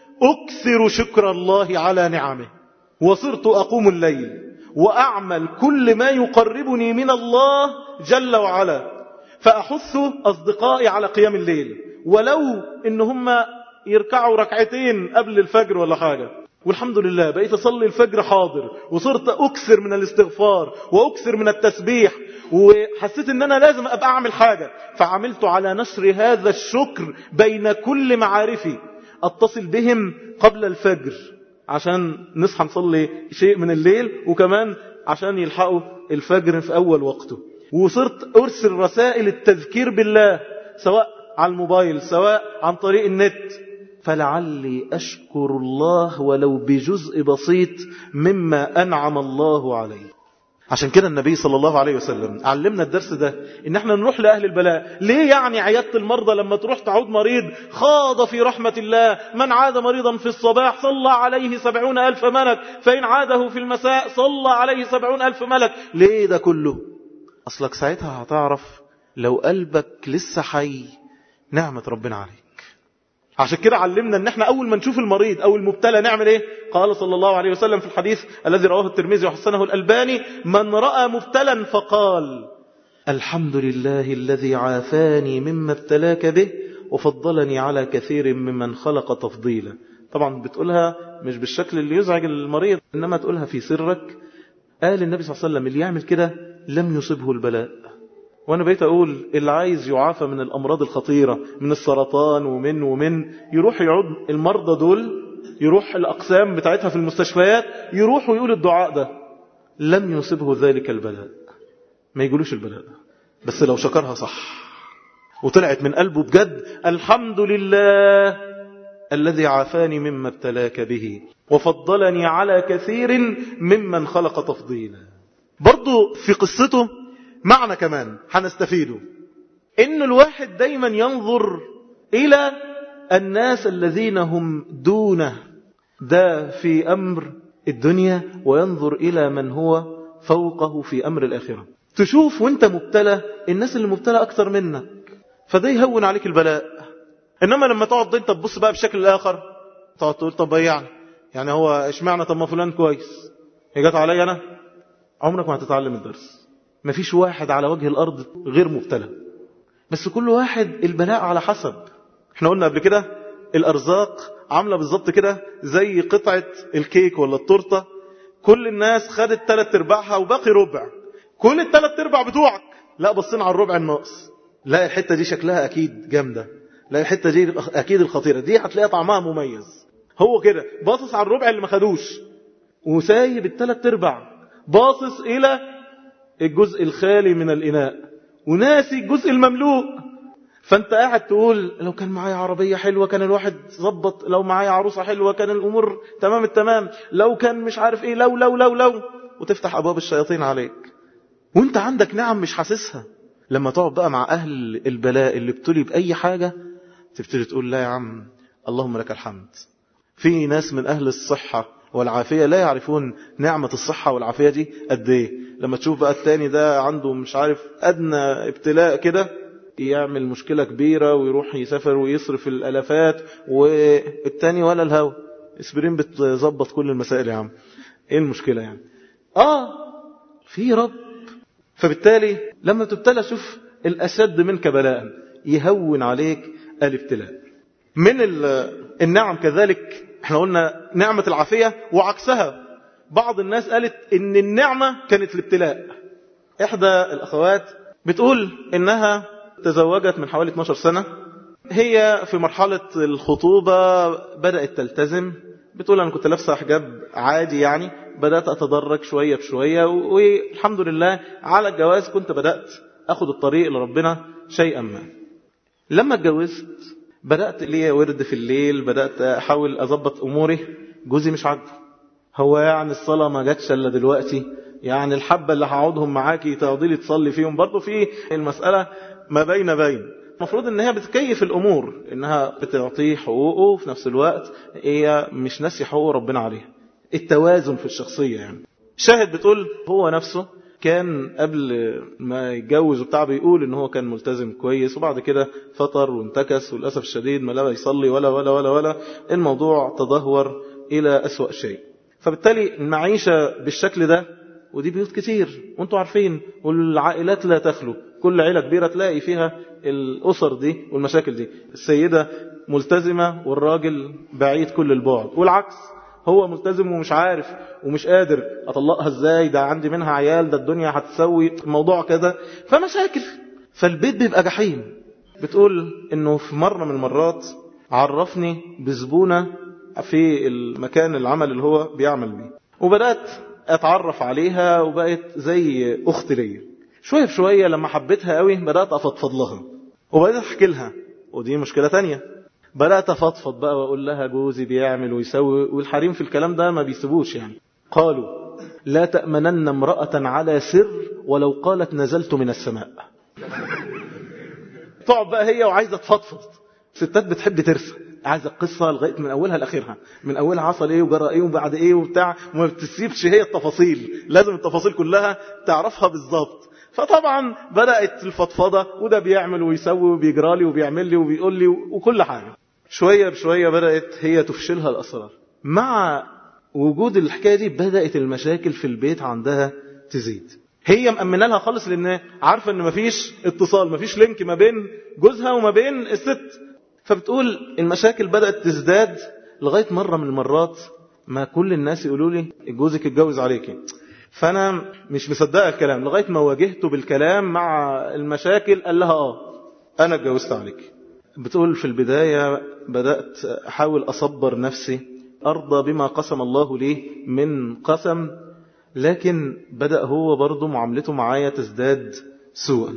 أكثر شكر الله على نعمه، وصرت أقوم الليل وأعمل كل ما يقربني من الله جل وعلا، فأحث أصدقائي على قيام الليل ولو إن هم يركعوا ركعتين قبل الفجر ولا حاجة، والحمد لله بقيت أصلي الفجر حاضر، وصرت أكثر من الاستغفار وأكثر من التسبيح، وحسيت ان انا لازم ابقى اعمل حاجة، فعملت على نشر هذا الشكر بين كل معارفي، اتصل بهم قبل الفجر عشان نصحى نصلي شيء من الليل، وكمان عشان يلحقوا الفجر في اول وقته. وصرت ارسل رسائل التذكير بالله سواء على الموبايل سواء عن طريق النت، فلعلي أشكر الله ولو بجزء بسيط مما أنعم الله عليه. عشان كده النبي صلى الله عليه وسلم علمنا الدرس ده، ان احنا نروح لأهل البلاء. ليه؟ يعني عيادة المرضى لما تروح تعود مريض خاض في رحمة الله، من عاد مريضا في الصباح صلى عليه سبعون ألف ملك، فإن عاده في المساء صلى عليه سبعون ألف ملك. ليه ده كله؟ أصلك ساعتها هتعرف لو قلبك لسه حي نعمة ربنا عليك. عشان كده علمنا ان احنا اول ما نشوف المريض او المبتلى نعمل ايه؟ قال صلى الله عليه وسلم في الحديث الذي رواه الترمذي وحسنه الألباني: من رأى مبتلا فقال الحمد لله الذي عافاني مما ابتلاك به وفضلني على كثير ممن خلق تفضيلا. طبعا بتقولها مش بالشكل اللي يزعج المريض، انما تقولها في سرك. قال النبي صلى الله عليه وسلم اللي يعمل كده لم يصبه البلاء. وانا بقيت اقول اللي عايز يعافى من الامراض الخطيرة من السرطان ومن ومن يروح يعود المرضى دول، يروح الاقسام بتاعتها في المستشفيات، يروح ويقول الدعاء ده لم يصبه ذلك البلاء. ما يقولوش البلاء ده، بس لو شكرها صح وطلعت من قلبه بجد: الحمد لله الذي عافاني مما ابتلاك به وفضلني على كثير ممن خلق تفضيلا. برضو في قصته معنى كمان هنستفيده، إن الواحد دايما ينظر إلى الناس الذين هم دونه، ده في أمر الدنيا، وينظر إلى من هو فوقه في أمر الآخرة. تشوف وانت مبتلى الناس اللي مبتلى أكثر منك، فده يهون عليك البلاء. إنما لما تقعد انت تبص بقى بشكل الآخر، تقعد تقول طب يعني يعني هو اشمعنى؟ طب ما فلان كويس، هي جت علي أنا؟ عمرك ما هتتعلم الدرس. مفيش واحد على وجه الأرض غير مبتلى، بس كل واحد البلاء على حسب. احنا قلنا قبل كده الأرزاق عاملة بالظبط كده زي قطعة الكيك ولا التورتة، كل الناس خدت ثلاث ارباعها وباقي ربع. كل الثلاث ارباع بتوعك، لا بصينا على الربع الناقص، لا الحتة دي شكلها أكيد جامدة، لا الحتة دي أكيد الخطيرة، دي هتلاقي طعمها مميز. هو كده باصص على الربع اللي ما خدوش وسايب الثلاث ارباع، باصص إلى الجزء الخالي من الإناء وناسي الجزء المملوء. فانت قاعد تقول لو كان معايا عربية حلوة كان الواحد ظبط، لو معايا عروسة حلوة كان الأمور تمام التمام، لو كان مش عارف ايه، لو لو لو لو وتفتح أبواب الشياطين عليك وانت عندك نعم مش حاسسها. لما تقعد بقى مع أهل البلاء اللي ابتلي بأي حاجة تبتدي تقول لا يا عم اللهم لك الحمد. في ناس من أهل الصحة والعافية لا يعرفون نعمة الصحة والعافية دي قد ايه. لما تشوف بقى التاني ده عنده مش عارف أدنى ابتلاء كده يعمل مشكلة كبيرة ويروح يسافر ويصرف الألافات، والتاني ولا الهوا اسبرين بتظبط كل المسائل. يا عم ايه المشكلة يعني؟ اه في رب. فبالتالي لما تبتلى شوف الأشد منك بلاء يهون عليك الابتلاء. من النعم كذلك احنا قلنا نعمة العافية وعكسها. بعض الناس قالت ان النعمة كانت الابتلاء. احدى الاخوات بتقول انها تزوجت من حوالي اثناشر سنة، هي في مرحلة الخطوبة بدأت تلتزم، بتقول انا كنت لابسة حجاب عادي يعني، بدأت اتدرج شوية بشوية والحمد لله على الجواز كنت بدأت اخد الطريق لربنا شيئا ما. لما اتجوزت بدأت لي ورد في الليل، بدأت احاول اضبط اموري، جوزي مش عاجبه. هو يعني الصلاة ما جاتش الا دلوقتي؟ يعني الحبة اللي هقعدهم معاكي تقعدي لي تصلي فيهم؟ برضو في المسألة ما بين بين. المفروض ان هي بتكيف الامور، انها بتعطيه حقوقه وفي نفس الوقت هي مش ناسي حقوق ربنا عليها. التوازن في الشخصية يعني. شاهد بتقول هو نفسه كان قبل ما يتجوز وبتاع بيقول ان هو كان ملتزم كويس، وبعد كده فطر وانتكس وللأسف الشديد ما لا يصلي ولا ولا ولا ولا الموضوع تدهور الى أسوأ شيء. فبالتالي المعيشة بالشكل ده، ودي بيوت كتير وانتوا عارفين، والعائلات لا تخلو، كل عائلة كبيرة تلاقي فيها الأسر دي والمشاكل دي، السيدة ملتزمة والراجل بعيد كل البعد، والعكس هو ملتزم ومش عارف ومش قادر أطلقها إزاي، ده عندي منها عيال، ده الدنيا هتسوي الموضوع كذا، فمشاكل. فالبيت بيبقى جحيم. بتقول إنه في مرة من المرات عرفني بزبونة في المكان العمل اللي هو بيعمل بيه، وبدأت أتعرف عليها وبقت زي أخت لي. شوية بشوية لما حبيتها قوي بدأت أفضفض لها وبدأت أحكي لها، ودي مشكلة تانية. بدأت أفضفض بقى وأقول لها جوزي بيعمل ويسوي، والحريم في الكلام ده ما بيسيبوش يعني. قالوا لا تأمنن امرأة على سر ولو قالت نزلت من السماء. تقعد بقى هي وعايزة تفضفض. ستات بتحب ترسى، عايزة القصة لغاية من أولها لآخرها، من أولها حصل إيه وجرى إيه وبعد إيه وبتاع، وما بتسيبش هي التفاصيل، لازم التفاصيل كلها تعرفها بالظبط. فطبعا بدأت الفضفضة، وده بيعمل ويسوي وبيجرالي وبيعمل لي وبيقول لي وكل حاجة. شوية بشوية بدأت هي تفشلها الأسرار. مع وجود الحكاية دي بدأت المشاكل في البيت عندها تزيد. هي مأمنة لها خالص لأن عارفة أن مفيش اتصال، مفيش لينك ما بين جوزها وما بين الست. فبتقول المشاكل بدأت تزداد لغاية مرة من المرات ما كل الناس يقولوا لي جوزك اتجوز عليكي. فأنا مش مصدقة الكلام لغاية ما واجهته بالكلام مع المشاكل. قال لها آه أنا اتجوزت عليك. بتقول في البداية بدأت أحاول أصبر نفسي، أرضى بما قسم الله لي من قسم، لكن بدأ هو برضو معاملته معايا تزداد سوءا.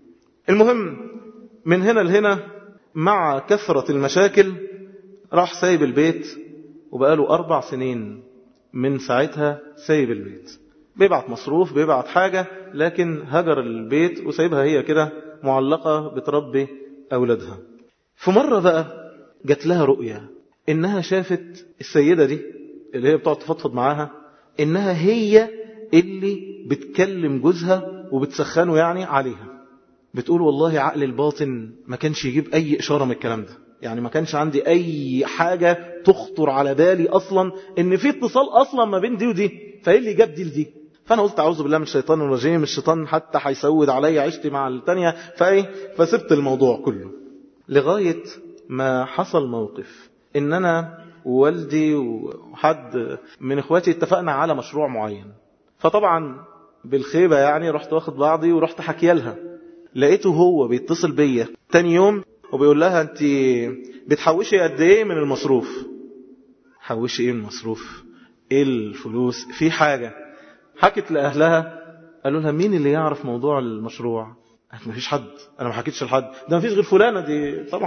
المهم من هنا لهنا مع كثرة المشاكل راح سايب البيت، وبقاله أربع سنين من ساعتها سايب البيت. بيبعت مصروف بيبعت حاجة، لكن هجر البيت وسايبها هي كده معلقة بتربي أولادها. في مرة بقى جات لها رؤية إنها شافت السيدة دي اللي هي بتقعد تفضفض معاها، إنها هي اللي بتكلم جوزها وبتسخنه يعني عليها. بتقول والله عقل الباطن ما كانش يجيب أي إشارة من الكلام ده، يعني ما كانش عندي أي حاجة تخطر على بالي أصلا إن في اتصال أصلا ما بين دي ودي، فإيه اللي جاب دي لدي؟ فأنا قلت أعوذ بالله من الشيطان الرجيم، الشيطان حتى هيسود علي عشتي مع التانية، فإيه فسبت الموضوع كله. لغاية ما حصل موقف إن أنا ووالدي وحد من إخواتي اتفقنا على مشروع معين، فطبعا بالخيبة يعني رحت واخد بعضي ورحت حكي لها. لقيته هو بيتصل بيا تاني يوم وبيقول لها أنت بتحوشي قد إيه من المصروف؟ حوشي إيه من المصروف؟ إيه الفلوس؟ في حاجة؟ حكت لأهلها، قالوا لها مين اللي يعرف موضوع المشروع؟ قالت مفيش حد، أنا ما حكيتش لحد، ده مفيش غير فلانة دي طبعا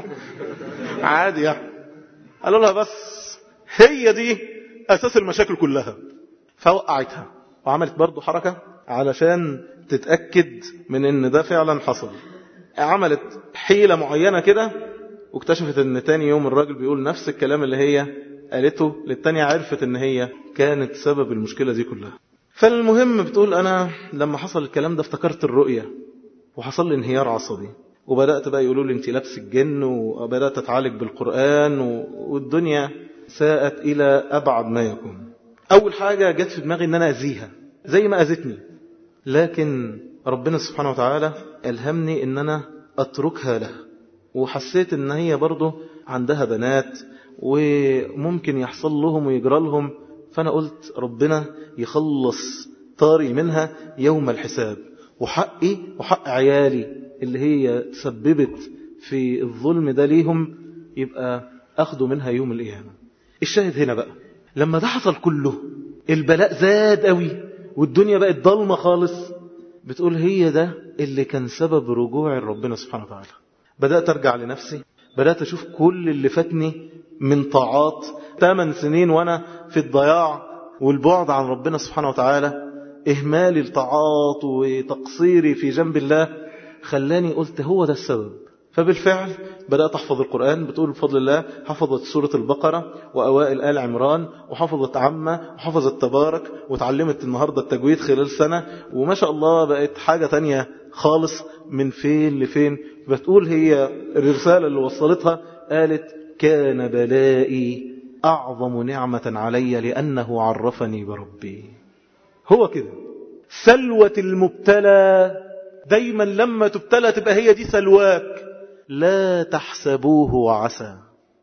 عادي يعني. قالوا لها بس هي دي أساس المشاكل كلها. فوقعتها وعملت برضو حركة علشان تتأكد من ان ده فعلا حصل. عملت حيلة معينة كده واكتشفت ان تاني يوم الراجل بيقول نفس الكلام اللي هي قالته للتانية، عرفت ان هي كانت سبب المشكلة دي كلها. فالمهم بتقول انا لما حصل الكلام ده افتكرت الرؤية وحصل لي انهيار عصبي، وبدأت بقى يقولوا لي انت لابس الجن، وبدأت اتعالج بالقرآن، والدنيا ساءت الى ابعد ما يكون. اول حاجة جت في دماغي ان انا اذيها زي ما اذتني، لكن ربنا سبحانه وتعالى ألهمني ان انا اتركها له، وحسيت ان هي برضو عندها بنات وممكن يحصل لهم ويجرى لهم، فانا قلت ربنا يخلص طاري منها يوم الحساب، وحقي وحق عيالي اللي هي تسببت في الظلم ده ليهم يبقى أخذوا منها يوم القيامة. الشاهد هنا بقى لما ده حصل كله البلاء زاد قوي والدنيا بقت ضلمة خالص. بتقول هي ده اللي كان سبب رجوع ربنا سبحانه وتعالى. بدأت أرجع لنفسي، بدأت أشوف كل اللي فاتني من طاعات، ثمان سنين وأنا في الضياع والبعد عن ربنا سبحانه وتعالى، إهمالي الطاعات وتقصيري في جنب الله خلاني قلت هو ده السبب. فبالفعل بدأت أحفظ القرآن. بتقول بفضل الله حفظت سورة البقرة وأوائل آل عمران، وحفظت عامة، وحفظت تبارك، وتعلمت النهاردة التجويد خلال سنة، وما شاء الله بقت حاجة تانية خالص من فين لفين. بتقول هي الرسالة اللي وصلتها قالت كان بلائي أعظم نعمة علي لأنه عرفني بربي. هو كده سلوة المبتلى دايما لما تبتلى تبقى هي دي سلواك. لا تحسبوه وعسى،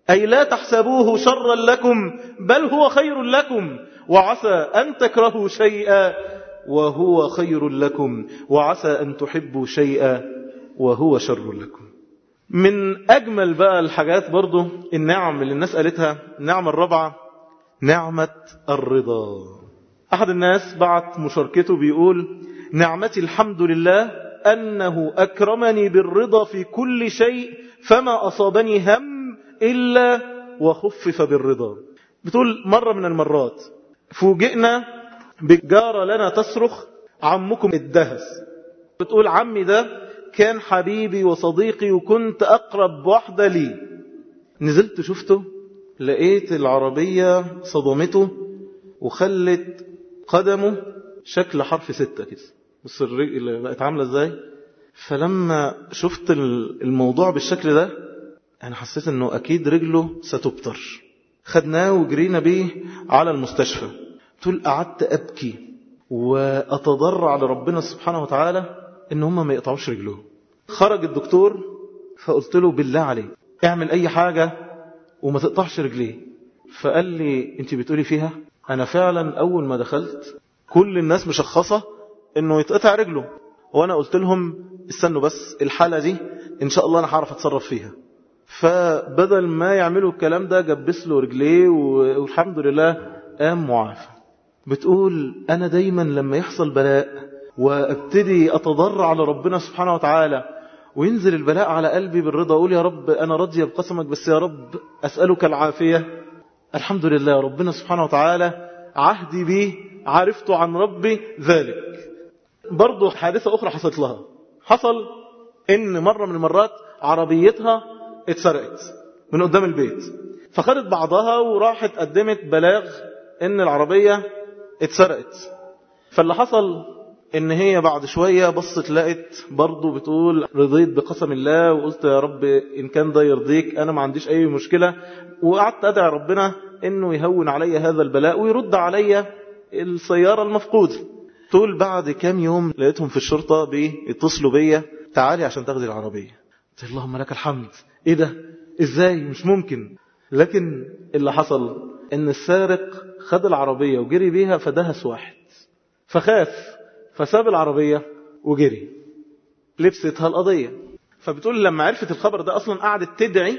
أي لا تحسبوه شرا لكم بل هو خير لكم، وعسى أن تكرهوا شيئا وهو خير لكم، وعسى أن تحبوا شيئا وهو شر لكم. من أجمل بقى الحاجات برضو النعم اللي الناس قالتها، النعمة الرابعة نعمة الرضا. أحد الناس بعت مشاركته بيقول: نعمتي الحمد لله أنه أكرمني بالرضا في كل شيء، فما أصابني هم إلا وخفف بالرضا. بتقول مرة من المرات فوجئنا بجارة لنا تصرخ: عمكم الدهس. بتقول عمي ده كان حبيبي وصديقي وكنت أقرب واحدة لي. نزلت شفته، لقيت العربية صدمته وخلت قدمه شكل حرف ستة كده، بس الرجل بقت عاملة ازاي. فلما شفت الموضوع بالشكل ده أنا حسيت أنه أكيد رجله ستبتر. خدناه وجرينا بيه على المستشفى. تقول قعدت أبكي وأتضرع لربنا سبحانه وتعالى إن هم ما يقطعوش رجله. خرج الدكتور فقلت له بالله عليك اعمل أي حاجة وما تقطعش رجليه. فقال لي أنت بتقولي فيها؟ أنا فعلا أول ما دخلت كل الناس مشخصة إنه يتقطع رجله، وأنا قلت لهم استنوا بس الحالة دي إن شاء الله أنا هعرف أتصرف فيها. فبدل ما يعملوا الكلام ده جبس له رجليه والحمد لله قام معافى. بتقول أنا دايما لما يحصل بلاء وابتدي أتضرع لربنا سبحانه وتعالى وينزل البلاء على قلبي بالرضا، أقول يا رب أنا راضية بقسمك، بس يا رب أسألك العافية. الحمد لله ربنا سبحانه وتعالى عهدي به عرفته عن ربي ذلك. برضو حادثة أخرى حصلت لها. حصل إن مرة من المرات عربيتها اتسرقت من قدام البيت، فخدت بعضها وراحت قدمت بلاغ إن العربية اتسرقت. فاللي حصل إن هي بعد شوية بصت لقت برضو بتقول رضيت بقسم الله وقلت يا رب إن كان ده يرضيك أنا ما عنديش أي مشكلة، وقعدت أدعي ربنا إنه يهون علي هذا البلاء ويرد علي السيارة المفقودة. تقول بعد كام يوم لقيتهم في الشرطة بيتصلوا بيا تعالي عشان تاخدي العربية. قلت اللهم لك الحمد. إيه ده؟ إزاي؟ مش ممكن. لكن اللي حصل إن السارق خد العربية وجري بيها فدهس واحد، فخاف فساب العربية وجري، لبستها القضية. فبتقول لما عرفت الخبر ده أصلا قعدت تدعي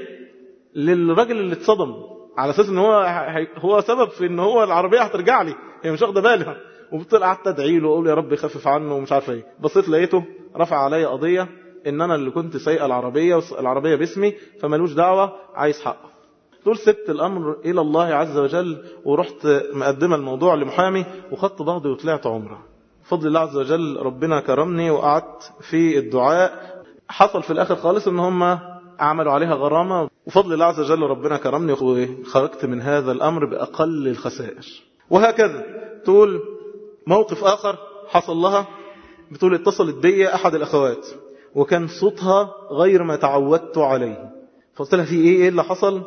للراجل اللي اتصدم على أساس إن هو هو سبب في إن هو العربية هترجع لي، هي مش واخده بالها. وبتقول قعدت ادعي له واقول يا رب يخفف عنه ومش عارف ايه. بصيت لقيته رفع عليا قضية ان انا اللي كنت سايق العربية والعربية باسمي فمالوش دعوة، عايز حقه. تقول سبت الامر الى الله عز وجل ورحت مقدمة الموضوع لمحامي وخدت بعضي وطلعت عمره. بفضل الله عز وجل ربنا كرمني وقعدت في الدعاء. حصل في الاخر خالص ان هم عملوا عليها غرامة، وفضل الله عز وجل ربنا كرمني وخرجت من هذا الامر باقل الخسائر. وهكذا تقول موقف آخر حصل لها. بتقول اتصلت بي أحد الأخوات وكان صوتها غير ما تعودت عليه، فقلت لها في إيه إيه اللي حصل؟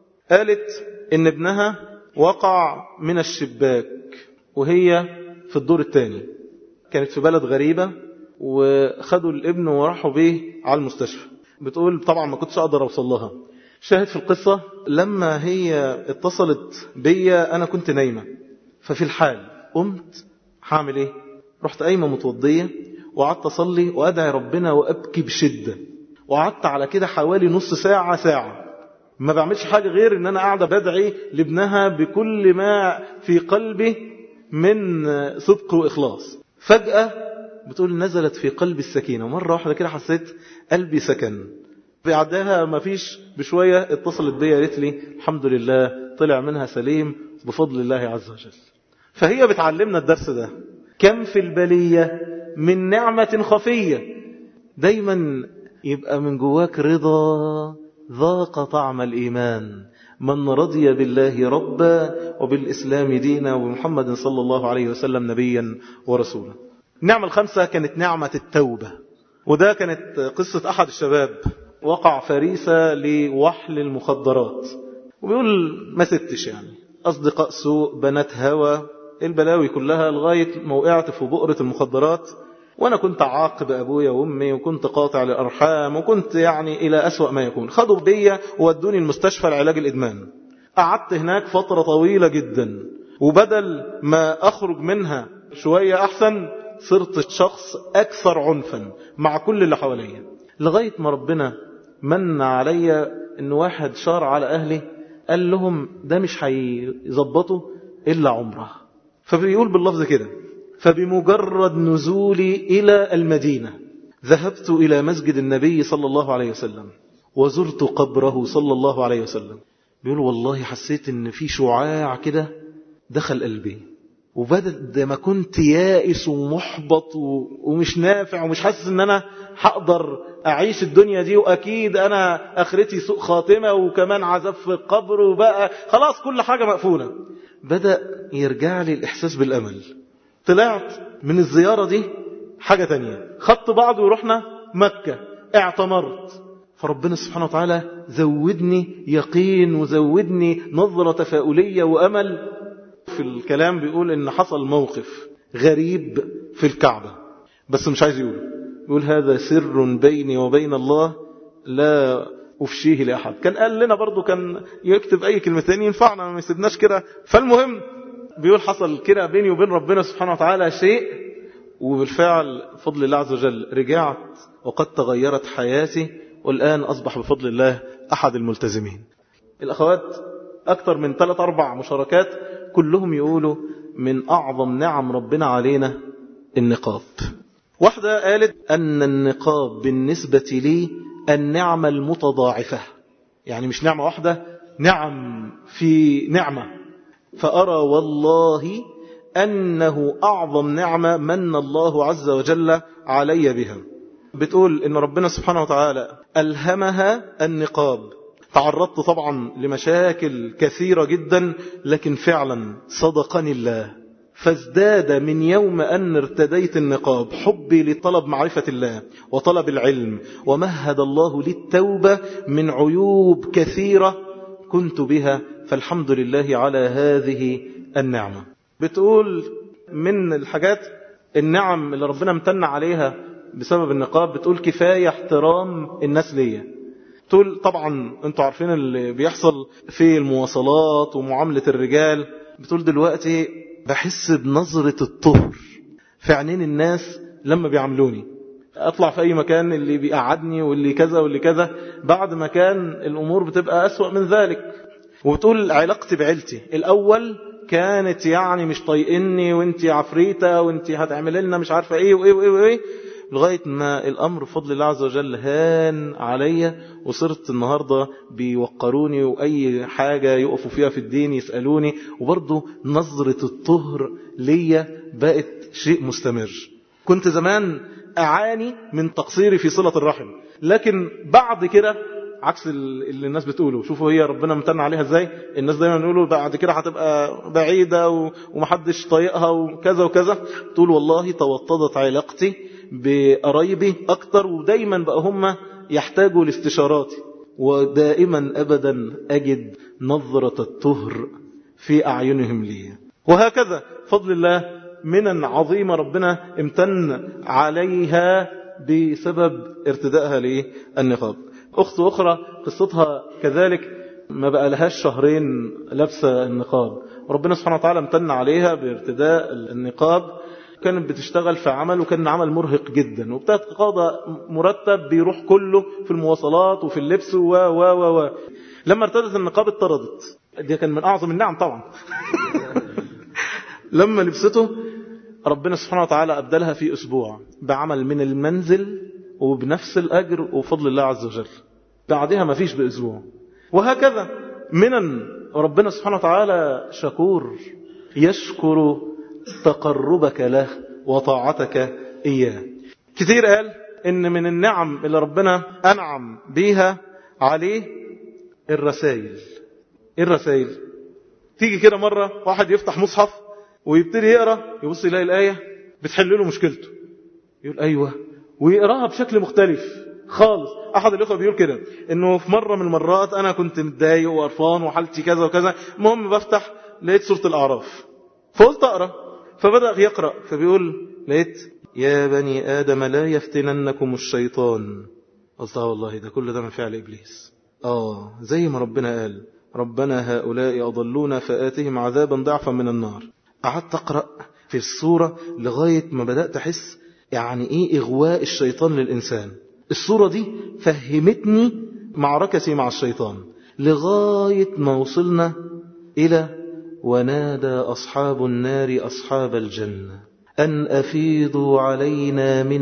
قالت إن ابنها وقع من الشباك وهي في الدور الثاني، كانت في بلد غريبة وخدوا الابن وراحوا به على المستشفى. بتقول طبعا ما كنتش أقدر أوصل لها. شاهد في القصة لما هي اتصلت بي أنا كنت نايمة، ففي الحال قمت هعمل ايه؟ رحت قايمة متوضية وقعدت اصلي وادعي ربنا وابكي بشدة، وقعدت على كده حوالي نص ساعة ساعة ما بعملش حاجة غير ان انا قاعدة بدعي لابنها بكل ما في قلبي من صدق واخلاص. فجأة بتقول نزلت في قلبي السكينة، مرة واحدة كده حسيت قلبي سكن. بعدها ما فيش بشوية اتصلت بي قالت لي الحمد لله طلع منها سليم بفضل الله عز وجل. فهي بتعلمنا الدرس ده. كم في البلية من نعمة خفية، دايما يبقى من جواك رضا ذاق طعم الإيمان. من رضي بالله ربا وبالإسلام دينا وبمحمد صلى الله عليه وسلم نبيا ورسولا. النعمة الخامسة كانت نعمة التوبة، وده كانت قصة أحد الشباب وقع فريسة لوحل المخدرات، وبيقول ما ستش يعني أصدقاء سوء بنات هوى البلاوي كلها لغاية ما وقعت في بؤرة المخدرات. وأنا كنت عاقب أبويا وأمي وكنت قاطع للأرحام وكنت يعني إلى أسوأ ما يكون. خدوا بيا وودوني المستشفى لعلاج الإدمان. قعدت هناك فترة طويلة جدا، وبدل ما أخرج منها شوية أحسن صرت شخص أكثر عنفا مع كل اللي حواليا، لغاية ما ربنا من علي إن واحد شار على أهلي قال لهم ده مش هيظبطوا إلا عمره. فبيقول باللفظ كده: فبمجرد نزولي إلى المدينة ذهبت إلى مسجد النبي صلى الله عليه وسلم وزرت قبره صلى الله عليه وسلم. بيقول والله حسيت إن في شعاع كده دخل قلبي، وبدأ ما كنت يائس ومحبط ومش نافع ومش حاسس إن أنا هقدر أعيش الدنيا دي، وأكيد أنا آخرتي سوء خاتمة وكمان عذاب في القبر وبقى خلاص كل حاجة مقفولة. بدأ يرجع لي الإحساس بالأمل. طلعت من الزيارة دي حاجة تانية، خدت بعض ورحنا مكة، اعتمرت. فربنا سبحانه وتعالى زودني يقين وزودني نظرة تفاؤلية وأمل. في الكلام بيقول إن حصل موقف غريب في الكعبة، بس مش عايز يقوله. يقول هذا سر بيني وبين الله لا أفشيه لأحد. كان قال لنا برضو كان يكتب أي كلمتين ينفعنا ما يسيبناش كده. فالمهم بيقول حصل كده بيني وبين ربنا سبحانه وتعالى شيء، وبالفعل بفضل الله عز وجل رجعت وقد تغيرت حياتي، والآن أصبح بفضل الله أحد الملتزمين. الأخوات أكثر من ثلاث أربع مشاركات كلهم يقولوا من أعظم نعم ربنا علينا النقاب. واحدة قالت أن النقاب بالنسبة لي النعمة المتضاعفة، يعني مش نعمة واحدة، نعم في نعمة. فأرى والله أنه أعظم نعمة من الله عز وجل علي بها. بتقول إن ربنا سبحانه وتعالى ألهمها النقاب. تعرضت طبعا لمشاكل كثيرة جدا، لكن فعلا صدقني الله فازداد من يوم أن ارتديت النقاب حبي لطلب معرفة الله وطلب العلم، ومهد الله للتوبة من عيوب كثيرة كنت بها، فالحمد لله على هذه النعمة. بتقول من الحاجات النعم اللي ربنا امتن عليها بسبب النقاب، بتقول كفاية احترام الناس ليا. تقول طبعا انتوا عارفين اللي بيحصل في المواصلات ومعاملة الرجال. بتقول دلوقتي بحس بنظرة الطهر في عينين الناس لما بيعاملوني. اطلع في اي مكان اللي بيقعدني واللي كذا واللي كذا، بعد ما كان الامور بتبقى اسوأ من ذلك. وبتقول علاقتي بعيلتي الاول كانت يعني مش طايقني، وانتي عفريتة وانتي هتعمل لنا مش عارفة ايه وايه وايه وايه، لغاية ما الأمر بفضل الله عز وجل هان عليا، وصرت النهاردة بيوقروني وأي حاجة يقفوا فيها في الدين يسألوني، وبرضو نظرة الطهر ليا بقت شيء مستمر. كنت زمان أعاني من تقصيري في صلة الرحم، لكن بعد كده عكس اللي الناس بتقوله. شوفوا هي ربنا امتن عليها ازاي. الناس دايما يقولوا بعد كده هتبقى بعيدة ومحدش طايقها وكذا وكذا. تقول والله توطدت علاقتي بقرايبي أكتر، ودايما بقى هم يحتاجوا لاستشاراتي، ودائما أبدا أجد نظرة الطهر في أعينهم لي. وهكذا فضل الله منن عظيمة ربنا امتن عليها بسبب ارتدائها للنقاب. أخت أخرى قصتها كذلك، ما بقى لهاش شهرين لابسة النقاب، وربنا سبحانه وتعالى امتن عليها بارتداء النقاب. كانت بتشتغل في عمل، وكان عمل مرهق جدا، وبتتقاضى مرتب بيروح كله في المواصلات وفي اللبس و و و و لما ارتدت النقاب اتطردت. دي كان من أعظم النعم طبعا. لما لبسته ربنا سبحانه وتعالى أبدلها في أسبوع بعمل من المنزل وبنفس الأجر وفضل الله عز وجل. بعدها ما فيش بأسبوع. وهكذا من ربنا سبحانه وتعالى شكور، يشكر تقربك له وطاعتك إياه. كثير قال إن من النعم اللي ربنا أنعم بيها عليه الرسائل. الرسائل تيجي كده مرة واحد يفتح مصحف ويبتدي يقرأ، يبص يلاقي الآية بتحل له مشكلته، يقول أيوة، ويقراها بشكل مختلف خالص. أحد الأخوة بيقول كده إنه في مرة من المرات أنا كنت متضايق وقرفان وحالتي كذا وكذا، المهم بفتح لقيت سورة الأعراف، فقلت أقرأ، فبدأ يقرأ، فبيقول لقيت يا بني آدم لا يفتننكم الشيطان. قلت والله ده كل ده من فعل إبليس. آه زي ما ربنا قال ربنا هؤلاء أضلونا فآتهم عذابا ضعفا من النار. قعدت أقرأ في السورة لغاية ما بدأت أحس يعني إيه إغواء الشيطان للإنسان. السورة دي فهمتني معركتي مع الشيطان لغاية ما وصلنا إلى ونادى أصحاب النار أصحاب الجنة أن أفيضوا علينا من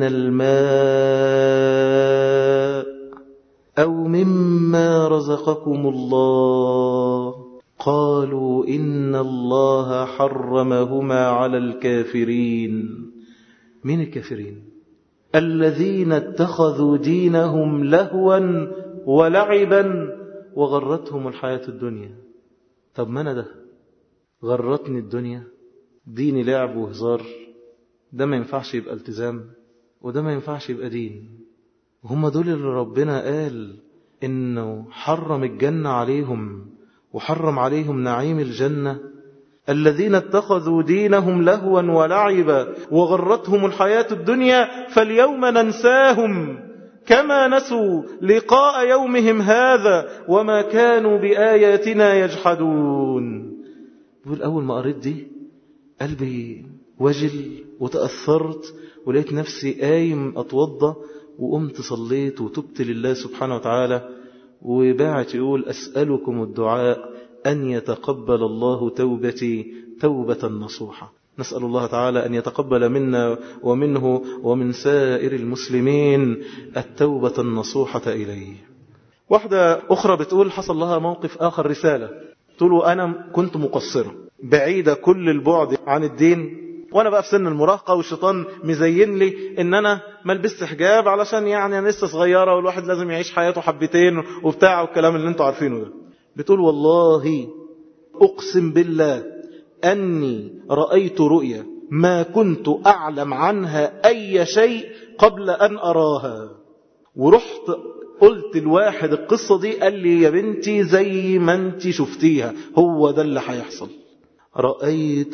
الماء أو مما رزقكم الله قالوا إن الله حرمهما على الكافرين. من الكافرين؟ الذين اتخذوا دينهم لهوا ولعبا وغرتهم الحياة الدنيا. طب ما أنا ده غرتني الدنيا، ديني لعب وهزار، ده ما ينفعش يبقى التزام وده ما ينفعش يبقى دين. وهم دول اللي ربنا قال إنه حرم الجنة عليهم وحرم عليهم نعيم الجنة. الذين اتخذوا دينهم لهوا ولعبا وغرتهم الحياة الدنيا فاليوم ننساهم كما نسوا لقاء يومهم هذا وما كانوا بآياتنا يجحدون. بقول أول ما قريت دي قلبي وجل وتأثرت ولقيت نفسي قايم أتوضى وقمت صليت وتبت لله سبحانه وتعالى وباعت يقول أسألكم الدعاء أن يتقبل الله توبتي توبة نصوحة. نسأل الله تعالى أن يتقبل منا ومنه ومن سائر المسلمين التوبة النصوحة إليه. واحدة أخرى بتقول حصل لها موقف آخر رسالة، تقول أنا كنت مقصرة بعيدة كل البعد عن الدين، وانا بقى في سن المراهقة والشيطان مزين لي ان انا ما لبست حجاب علشان يعني انا لسه صغيرة والواحد لازم يعيش حياته حبتين وبتاع والكلام اللي انتوا عارفينه ده. بتقول والله اقسم بالله اني رأيت رؤيا ما كنت اعلم عنها اي شيء قبل ان اراها، ورحت قلت الواحد القصة دي قال لي يا بنتي زي ما انت شفتيها هو ده اللي هيحصل. رأيت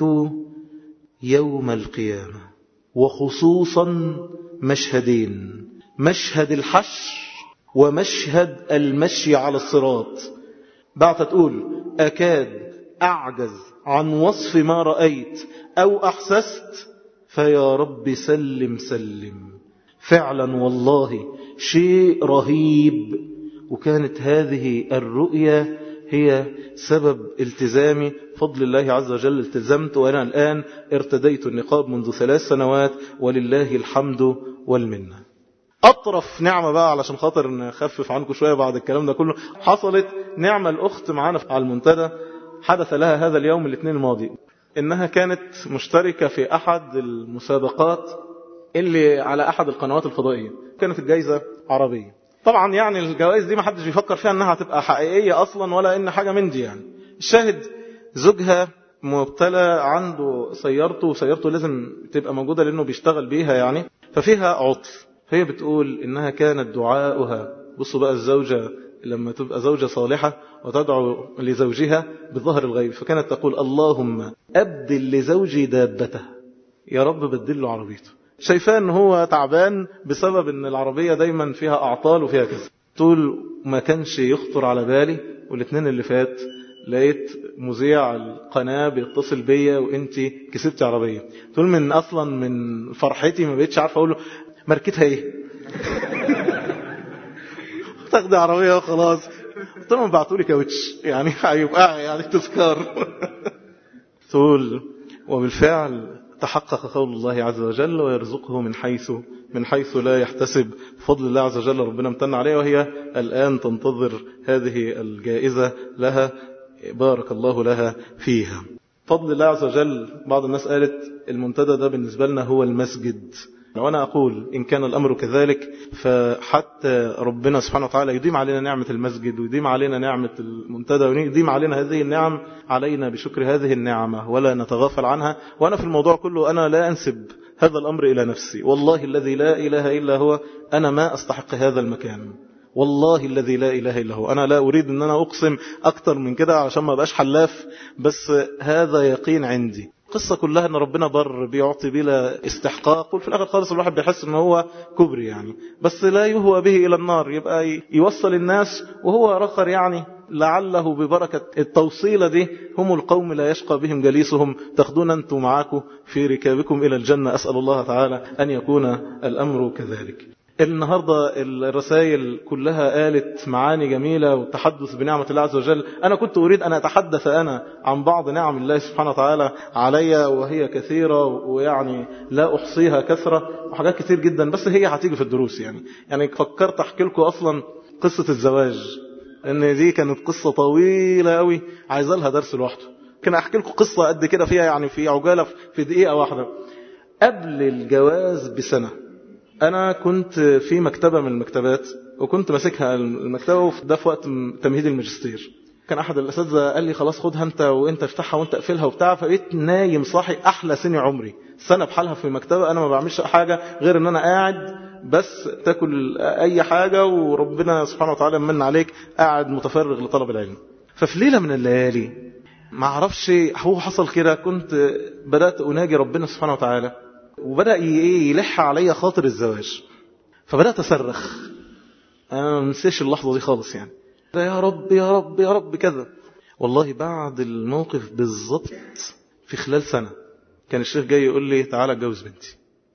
يوم القيامة وخصوصا مشهدين، مشهد الحشر ومشهد المشي على الصراط. بعد تقول أكاد أعجز عن وصف ما رأيت أو أحسست فيا رب سلم سلم. فعلا والله شيء رهيب. وكانت هذه الرؤية هي سبب التزامي فضل الله عز وجل. التزمت وأنا الآن ارتديت النقاب منذ ثلاث سنوات ولله الحمد والمنة. أطرف نعمة بقى علشان خاطر نخفف عنكم شوية بعد الكلام ده كله، حصلت نعمة الأخت معانا على المنتدى، حدث لها هذا اليوم الاثنين الماضي إنها كانت مشتركة في أحد المسابقات اللي على أحد القنوات الفضائية، كانت الجائزة عربية. طبعا يعني الجوائز دي ما حدش بيفكر فيها انها هتبقى حقيقية اصلا ولا ان حاجة من دي. يعني الشاهد زوجها مبتلى عنده سيارته وسيارته لازم تبقى موجودة لانه بيشتغل بيها يعني، ففيها عطل. فهي بتقول انها كانت دعاؤها، بصوا بقى الزوجة لما تبقى زوجة صالحة وتدعو لزوجها بالظهر الغيب، فكانت تقول اللهم أبدل لزوجي دابته، يا رب بدل له عربيته. شايفاه ان هو تعبان بسبب ان العربية دايما فيها اعطال وفيها كذا. طول ما كانش يخطر على بالي. والاثنين اللي فات لقيت مذيع القناة بيتصل بيا وانتي كسبتي عربية. طول من اصلا من فرحتي ما بقيتش عارف اقول له ماركتها ايه تاخدي عربية وخلاص. قلت لهم بعتوا لي كاوتش يعني هيبقى يعني تذكار. طول وبالفعل تحقق قول الله عز وجل ويرزقه من حيث من حيث لا يحتسب. فضل الله عز وجل ربنا امتن عليه، وهي الآن تنتظر هذه الجائزة لها، بارك الله لها فيها. فضل الله عز وجل. بعض الناس قالت المنتدى ده بالنسبة لنا هو المسجد، وأنا أقول إن كان الأمر كذلك فحتى ربنا سبحانه وتعالى يديم علينا نعمة المسجد ويديم علينا نعمة المنتدى ويديم علينا هذه النعم، علينا بشكر هذه النعمة ولا نتغافل عنها. وأنا في الموضوع كله أنا لا أنسب هذا الأمر إلى نفسي، والله الذي لا إله إلا هو أنا ما أستحق هذا المكان، والله الذي لا إله إلا هو. أنا لا أريد أن أنا أقسم أكتر من كده عشان ما بقاش حلاف، بس هذا يقين عندي قصة كلها ان ربنا بر بيعطي بلا استحقاق، وفي الاخر خالص الواحد بيحس ان هو كبري يعني، بس لا يهوى به الى النار، يبقى يوصل الناس وهو رخر يعني، لعله ببركة التوصيلة دي هم القوم لا يشقى بهم جليسهم، تاخدون أنتم معاكم في ركابكم إلى الجنة. أسأل الله تعالى أن يكون الأمر كذلك. النهاردة الرسائل كلها قالت معاني جميلة والتحدث بنعمة الله عز وجل. أنا كنت أريد أن أتحدث أنا عن بعض نعم الله سبحانه وتعالى علي، وهي كثيرة ويعني لا أحصيها كثرة، وحاجات كتير جدا، بس هي هتيجي في الدروس يعني. يعني فكرت أحكي لكم أصلا قصة الزواج، ان دي كانت قصة طويلة قوي عايزة لها درس لوحده. كان احكي لكم قصة قد كده فيها يعني في عجالة في دقيقة واحدة. قبل الجواز بسنة انا كنت في مكتبة من المكتبات، وكنت ماسكها المكتبة ده في وقت تمهيد الماجستير. كان احد الاساتذه قال لي خلاص خدها انت وانت افتحها وانت اقفلها وبتاع، فبقيت نايم صاحي احلى سنة عمري، سنة بحالها في المكتبة، انا ما بعملش حاجة غير ان انا قاعد بس تاكل اي حاجة، وربنا سبحانه وتعالى من عليك قاعد متفرغ لطلب العلم. ففي ليلة من الليالي ما اعرفش هو حصل كده، كنت بدأت اناجي ربنا سبحانه وتعالى، وبدأ يلح علي خاطر الزواج، فبدأت اصرخ. انا ما انساش اللحظة دي خالص يعني، يا رب يا رب يا رب كذا. والله بعد الموقف بالضبط في خلال سنة كان الشيخ جاي يقول لي تعالى اتجوز بنتي،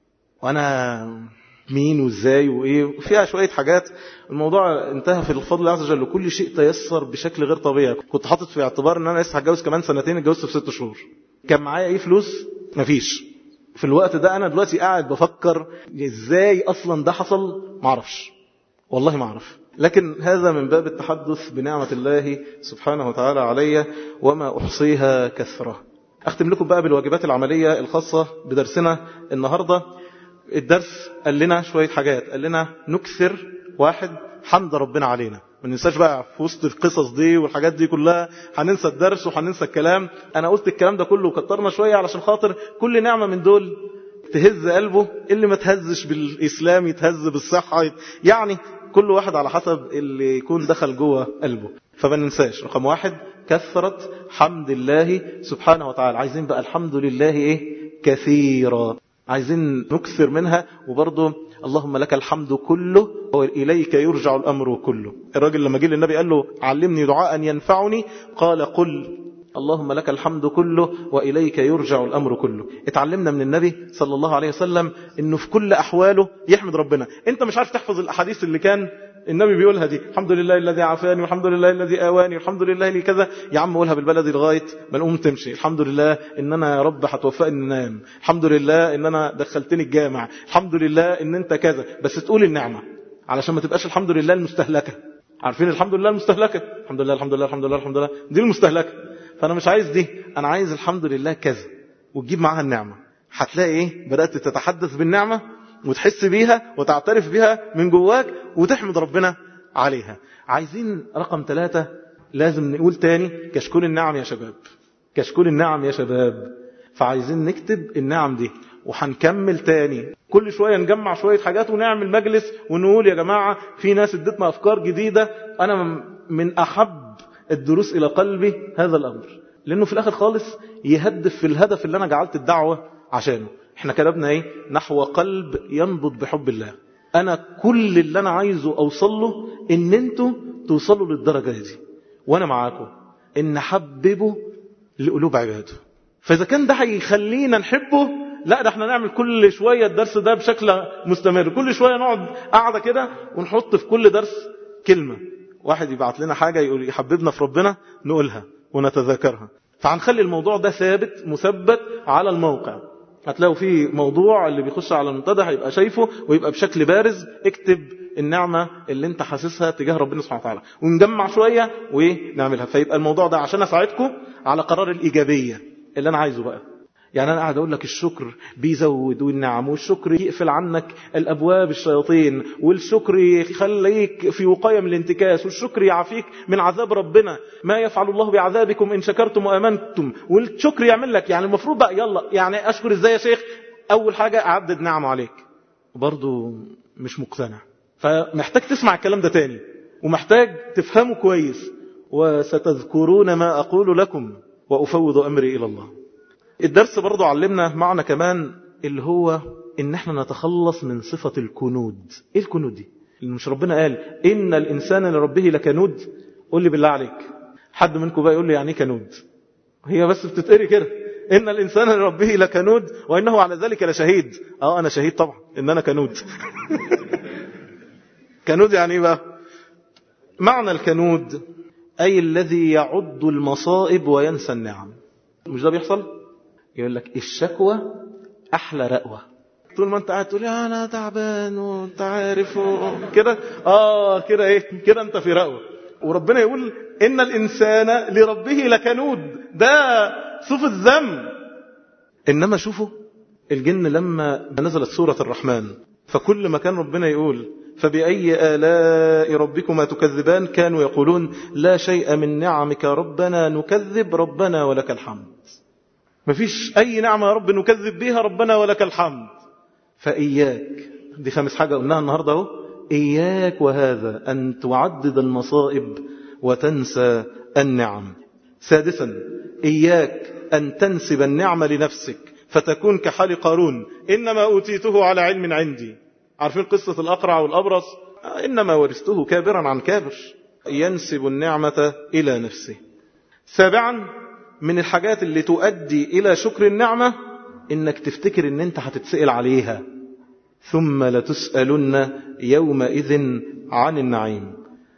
وانا مين وازاي وايه، فيها شوية حاجات. الموضوع انتهى في الفضل الله عز وجل، كل شيء تيسر بشكل غير طبيعي. كنت حاطط في اعتبار ان انا لسه هتجوز كمان سنتين، اتجوزت في ست شهور. كان معايا ايه فلوس؟ مفيش. في الوقت ده انا دلوقتي قاعد بفكر ازاي اصلا ده حصل، معرفش والله معرف، لكن هذا من باب التحدث بنعمة الله سبحانه وتعالى علي وما أحصيها كثرة. أختم لكم بقى بالواجبات العملية الخاصة بدرسنا النهاردة. الدرس قال لنا شوية حاجات، قال لنا نكثر واحد حمد ربنا علينا، ما ننساش بقى في وسط القصص دي والحاجات دي كلها هننسى الدرس وهننسى الكلام. أنا قلت الكلام ده كله وكترنا شوية علشان خاطر كل نعمة من دول تهز قلبه، اللي ما تهزش بالإسلام يتهز بالصحة، يعني كل واحد على حسب اللي يكون دخل جوه قلبه. فما ننساش رقم واحد كثرة حمد الله سبحانه وتعالى. عايزين بقى الحمد لله ايه كثيرا، عايزين نكثر منها. وبرضه اللهم لك الحمد كله وإليك يرجع الأمر كله. الراجل لما جه للنبي قال له علمني دعاء ينفعني، قال قل اللهم لك الحمد كله وإليك يرجع الأمر كله. اتعلمنا من النبي صلى الله عليه وسلم انه في كل أحواله يحمد ربنا. انت مش عارف تحفظ الأحاديث اللي كان النبي بيقولها دي، الحمد لله الذي عافاني والحمد لله الذي آواني والحمد لله لي كذا، يا عم قولها بالبلدي لغاية ما نقوم تمشي. الحمد لله ان انا يا رب هتوفقني ننام، الحمد لله ان انا دخلتني الجامع، الحمد لله ان انت كذا، بس تقول النعمة علشان ما تبقاش الحمد لله المستهلكة. عارفين الحمد لله المستهلكة، الحمد لله الحمد لله الحمد لله الحمد لله دي المستهلكة. فانا مش عايز دي، انا عايز الحمد لله كذا، وتجيب معاها النعمة. هتلاقي ايه؟ بدأت تتحدث بالنعمة وتحس بيها وتعترف بيها من جواك وتحمد ربنا عليها. عايزين رقم ثلاثة، لازم نقول تاني كشكول النعم يا شباب، كشكول النعم يا شباب. فعايزين نكتب النعم دي، وهنكمل تاني كل شوية نجمع شوية حاجات ونعمل مجلس ونقول يا جماعة في ناس ادتنا أفكار جديدة. أنا من أحب الدروس إلى قلبي هذا الأمر، لأنه في الآخر خالص يهدف في الهدف اللي أنا جعلت الدعوة عشانه. احنا كتبنا ايه؟ نحو قلب ينبض بحب الله. أنا كل اللي أنا عايزه أوصل له إن أنتوا توصلوا للدرجة دي، وأنا معاكم إن حببه لقلوب عباده. فإذا كان ده هيخلينا نحبه، لا ده احنا نعمل كل شوية الدرس ده بشكل مستمر، كل شوية نقعد قاعدة كده ونحط في كل درس كلمة. واحد يبعت لنا حاجة يقول يحببنا في ربنا، نقولها ونتذاكرها. فهنخلي الموضوع ده ثابت مثبت على الموقع. هتلاقوا فيه موضوع اللي بيخش على المنتدى هيبقى شايفه ويبقى بشكل بارز. اكتب النعمة اللي انت حاسسها تجاه ربنا سبحانه وتعالى، ونجمع شوية ونعملها. فيبقى الموضوع ده عشان اساعدكم على قرار الإيجابية اللي انا عايزه بقى. يعني أنا قاعد أقول لك الشكر بيزود والنعم، والشكر يقفل عنك الأبواب الشياطين، والشكر يخليك في وقاية من الانتكاس، والشكر يعافيك من عذاب ربنا. ما يفعل الله بعذابكم إن شكرتم وآمنتم. والشكر يعمل لك يعني المفروض بقى يلا يعني أشكر إزاي يا شيخ؟ أول حاجة أعدد نعمه عليك. وبرضو مش مقتنع، فمحتاج تسمع الكلام ده تاني ومحتاج تفهمه كويس. وستذكرون ما أقول لكم وأفوض أمري إلى الله. الدرس برضو علمنا معنى كمان اللي هو ان احنا نتخلص من صفة الكنود. ايه الكنود دي؟ اللي مش ربنا قال ان الانسان لربه لكنود؟ قول لي بالله عليك، حد منكم بقى يقول لي يعني ايه كنود؟ هي بس بتتقري كده، ان الانسان لربه لكنود وانه على ذلك لشهيد. اه انا شهيد طبعا ان انا كنود. كنود يعني ايه بقى؟ معنى الكنود اي الذي يعد المصائب وينسى النعم. مش ده بيحصل؟ يقول لك الشكوى احلى رقوة. طول ما انت قاعد تقول انا تعبان وانت عارف كده، اه كده ايه كده انت في رقوة. وربنا يقول ان الانسان لربه لكنود، ده صفة ذم. انما شوفوا الجن لما نزلت سورة الرحمن، فكل ما كان ربنا يقول فبأي آلاء ربكما تكذبان كانوا يقولون لا شيء من نعمك ربنا نكذب ربنا ولك الحمد. مفيش أي نعمة يا رب نكذب بها ربنا ولك الحمد. فإياك، دي خامس حاجة قلناها النهاردة اهو، إياك وهذا أن تعدد المصائب وتنسى النعم. سادسا إياك أن تنسب النعمة لنفسك فتكون كحال قارون إنما أوتيته على علم عندي. عارفين قصة الأقرع والأبرص؟ إنما ورثته كابرا عن كابر. ينسب النعمة إلى نفسه. سابعا من الحاجات اللي تؤدي إلى شكر النعمة إنك تفتكر إن أنت هتتسأل عليها، ثم لتسألن يومئذ عن النعيم.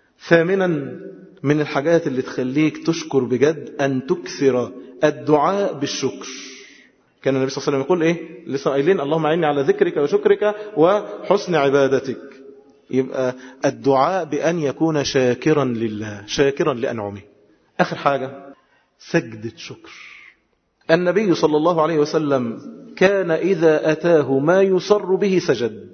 ثامنا من الحاجات اللي تخليك تشكر بجد أن تكثر الدعاء بالشكر. كان النبي صلى الله عليه وسلم يقول إيه لسه قايلين اللهم أعني على ذكرك وشكرك وحسن عبادتك. يبقى الدعاء بأن يكون شاكرا لله، شاكرا لأنعمه. آخر حاجة سجدة شكر. النبي صلى الله عليه وسلم كان إذا أتاه ما يصر به سجد.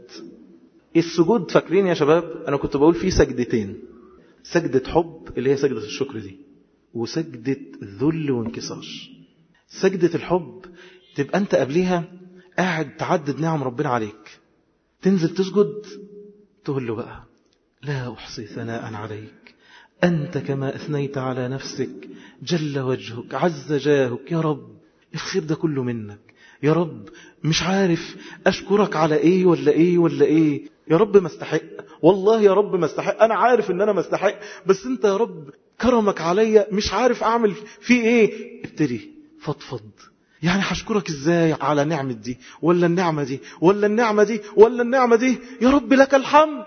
السجود فاكرين يا شباب أنا كنت بقول فيه سجدتين، سجدة حب اللي هي سجدة الشكر دي، وسجدة ذل وانكسار. سجدة الحب تبقى أنت قبلها قاعد تعدد نعم ربنا عليك، تنزل تسجد تقول له بقى لا أحصي ثناء عليك أنت كما أثنيت على نفسك جل وجهك عز جاهك. يا رب الخير ده كله منك يا رب، مش عارف أشكرك على إيه ولا إيه ولا إيه. يا رب ما استحق، والله يا رب ما استحق، أنا عارف إن أنا ما استحق، بس أنت يا رب كرمك عليا مش عارف أعمل فيه إيه. ابتدي فضفض، يعني هشكرك إزاي على نعمة دي ولا النعمة دي ولا النعمة دي ولا النعمة دي. يا رب لك الحمد.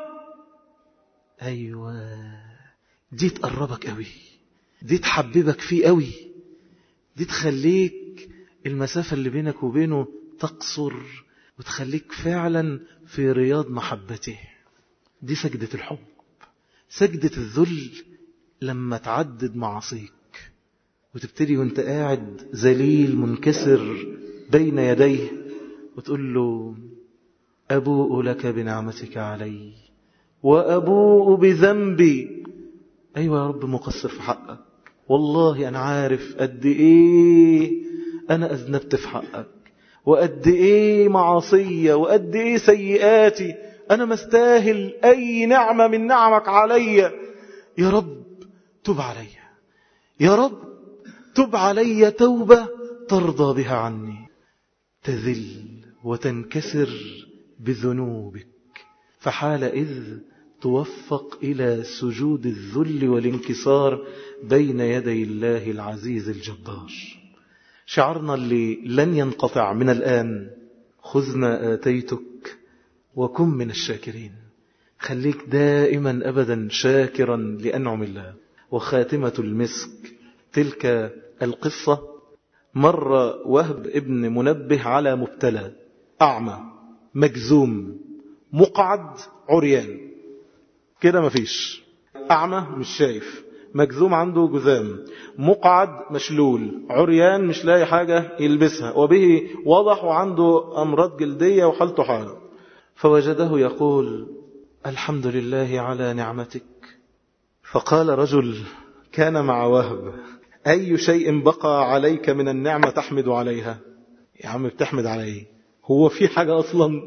أيوة دي تقربك قوي، دي تحببك فيه قوي، دي تخليك المسافة اللي بينك وبينه تقصر وتخليك فعلا في رياض محبته. دي سجدة الحب. سجدة الذل لما تعدد معاصيك وتبتدي وانت قاعد ذليل منكسر بين يديه وتقول له أبوء لك بنعمتك علي وأبوء بذنبي. أيوة يا رب مقصر في حقك، والله أنا عارف قد إيه أنا أذنبت في حقك وقد إيه معاصية وقد إيه سيئاتي، أنا مستاهل أي نعمة من نعمك علي. يا رب تب علي، يا رب تب علي توبة ترضى بها عني. تذل وتنكسر بذنوبك، فحال إذ توفق إلى سجود الذل والانكسار بين يدي الله العزيز الجبار. شعرنا اللي لن ينقطع من الآن خذ ما آتيتك وكن من الشاكرين. خليك دائما أبدا شاكرا لأنعم الله. وخاتمة المسك تلك القصة، مر وهب ابن منبه على مبتلى أعمى مجزوم مقعد عريان كده، مفيش، أعمى مش شايف، مجزوم عنده جذام، مقعد مشلول، عريان مش لاقي حاجة يلبسها، وبه وضح وعنده أمراض جلدية وحالته حالة. فوجده يقول الحمد لله على نعمتك. فقال رجل كان مع وهب أي شيء بقى عليك من النعمة تحمد عليها؟ يا عم بتحمد على ايه؟ هو في حاجة أصلا؟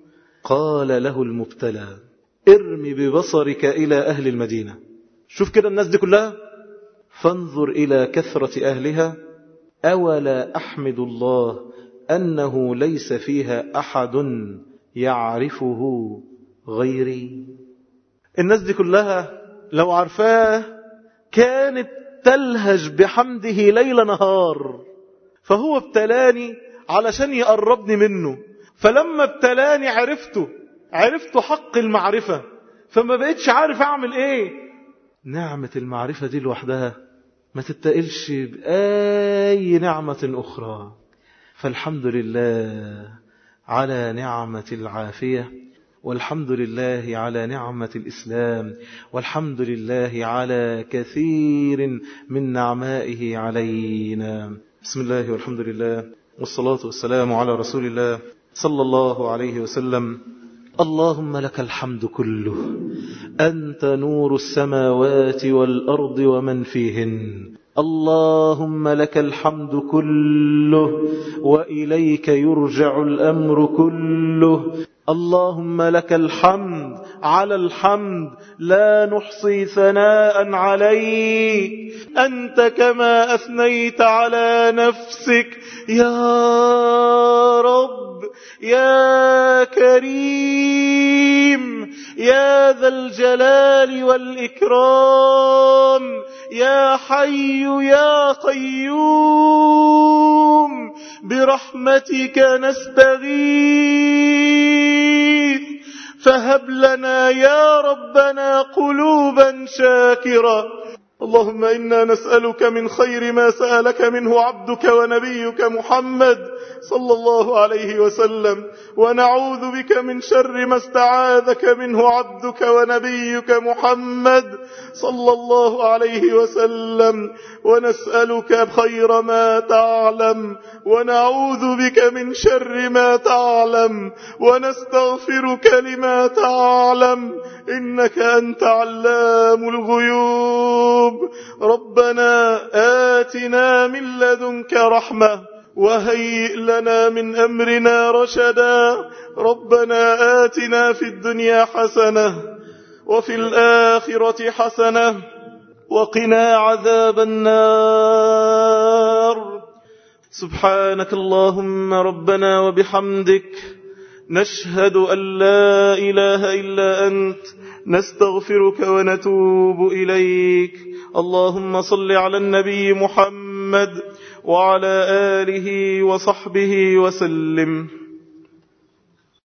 قال له المبتلى ارمي ببصرك إلى أهل المدينة، شوف كده الناس دي كلها، فانظر إلى كثرة أهلها أولا أحمد الله أنه ليس فيها أحد يعرفه غيري. الناس دي كلها لو عرفاه كانت تلهج بحمده ليل نهار، فهو ابتلاني علشان يقربني منه، فلما ابتلاني عرفته عرفته حق المعرفة، فما بقيتش عارف أعمل إيه. نعمة المعرفة دي لوحدها ما تتقلش بأي نعمة أخرى. فالحمد لله على نعمة العافية، والحمد لله على نعمة الإسلام، والحمد لله على كثير من نعمائه علينا. بسم الله والحمد لله والصلاة والسلام على رسول الله صلى الله عليه وسلم. اللهم لك الحمد كله، أنت نور السماوات والأرض ومن فيهن. اللهم لك الحمد كله، وإليك يرجع الأمر كله. اللهم لك الحمد على الحمد، لا نحصي ثناء عليك، أنت كما أثنيت على نفسك. يا رب يا كريم يا ذا الجلال والإكرام، يا حي يا قيوم، برحمتك نستغيث، فهب لنا يا ربنا قلوبا شاكرة. اللهم إنا نسألك من خير ما سألك منه عبدك ونبيك محمد صلى الله عليه وسلم، ونعوذ بك من شر ما استعاذك منه عبدك ونبيك محمد صلى الله عليه وسلم، ونسألك خير ما تعلم، ونعوذ بك من شر ما تعلم، ونستغفرك لما تعلم، إنك أنت علام الغيوب. ربنا آتنا من لدنك رحمة، وهيئ لنا من أمرنا رشدا. ربنا آتنا في الدنيا حسنة وفي الآخرة حسنة وقنا عذاب النار. سبحانك اللهم ربنا وبحمدك، نشهد أن لا إله إلا أنت، نستغفرك ونتوب إليك. اللهم صل على النبي محمد وعلى آله وصحبه وسلم.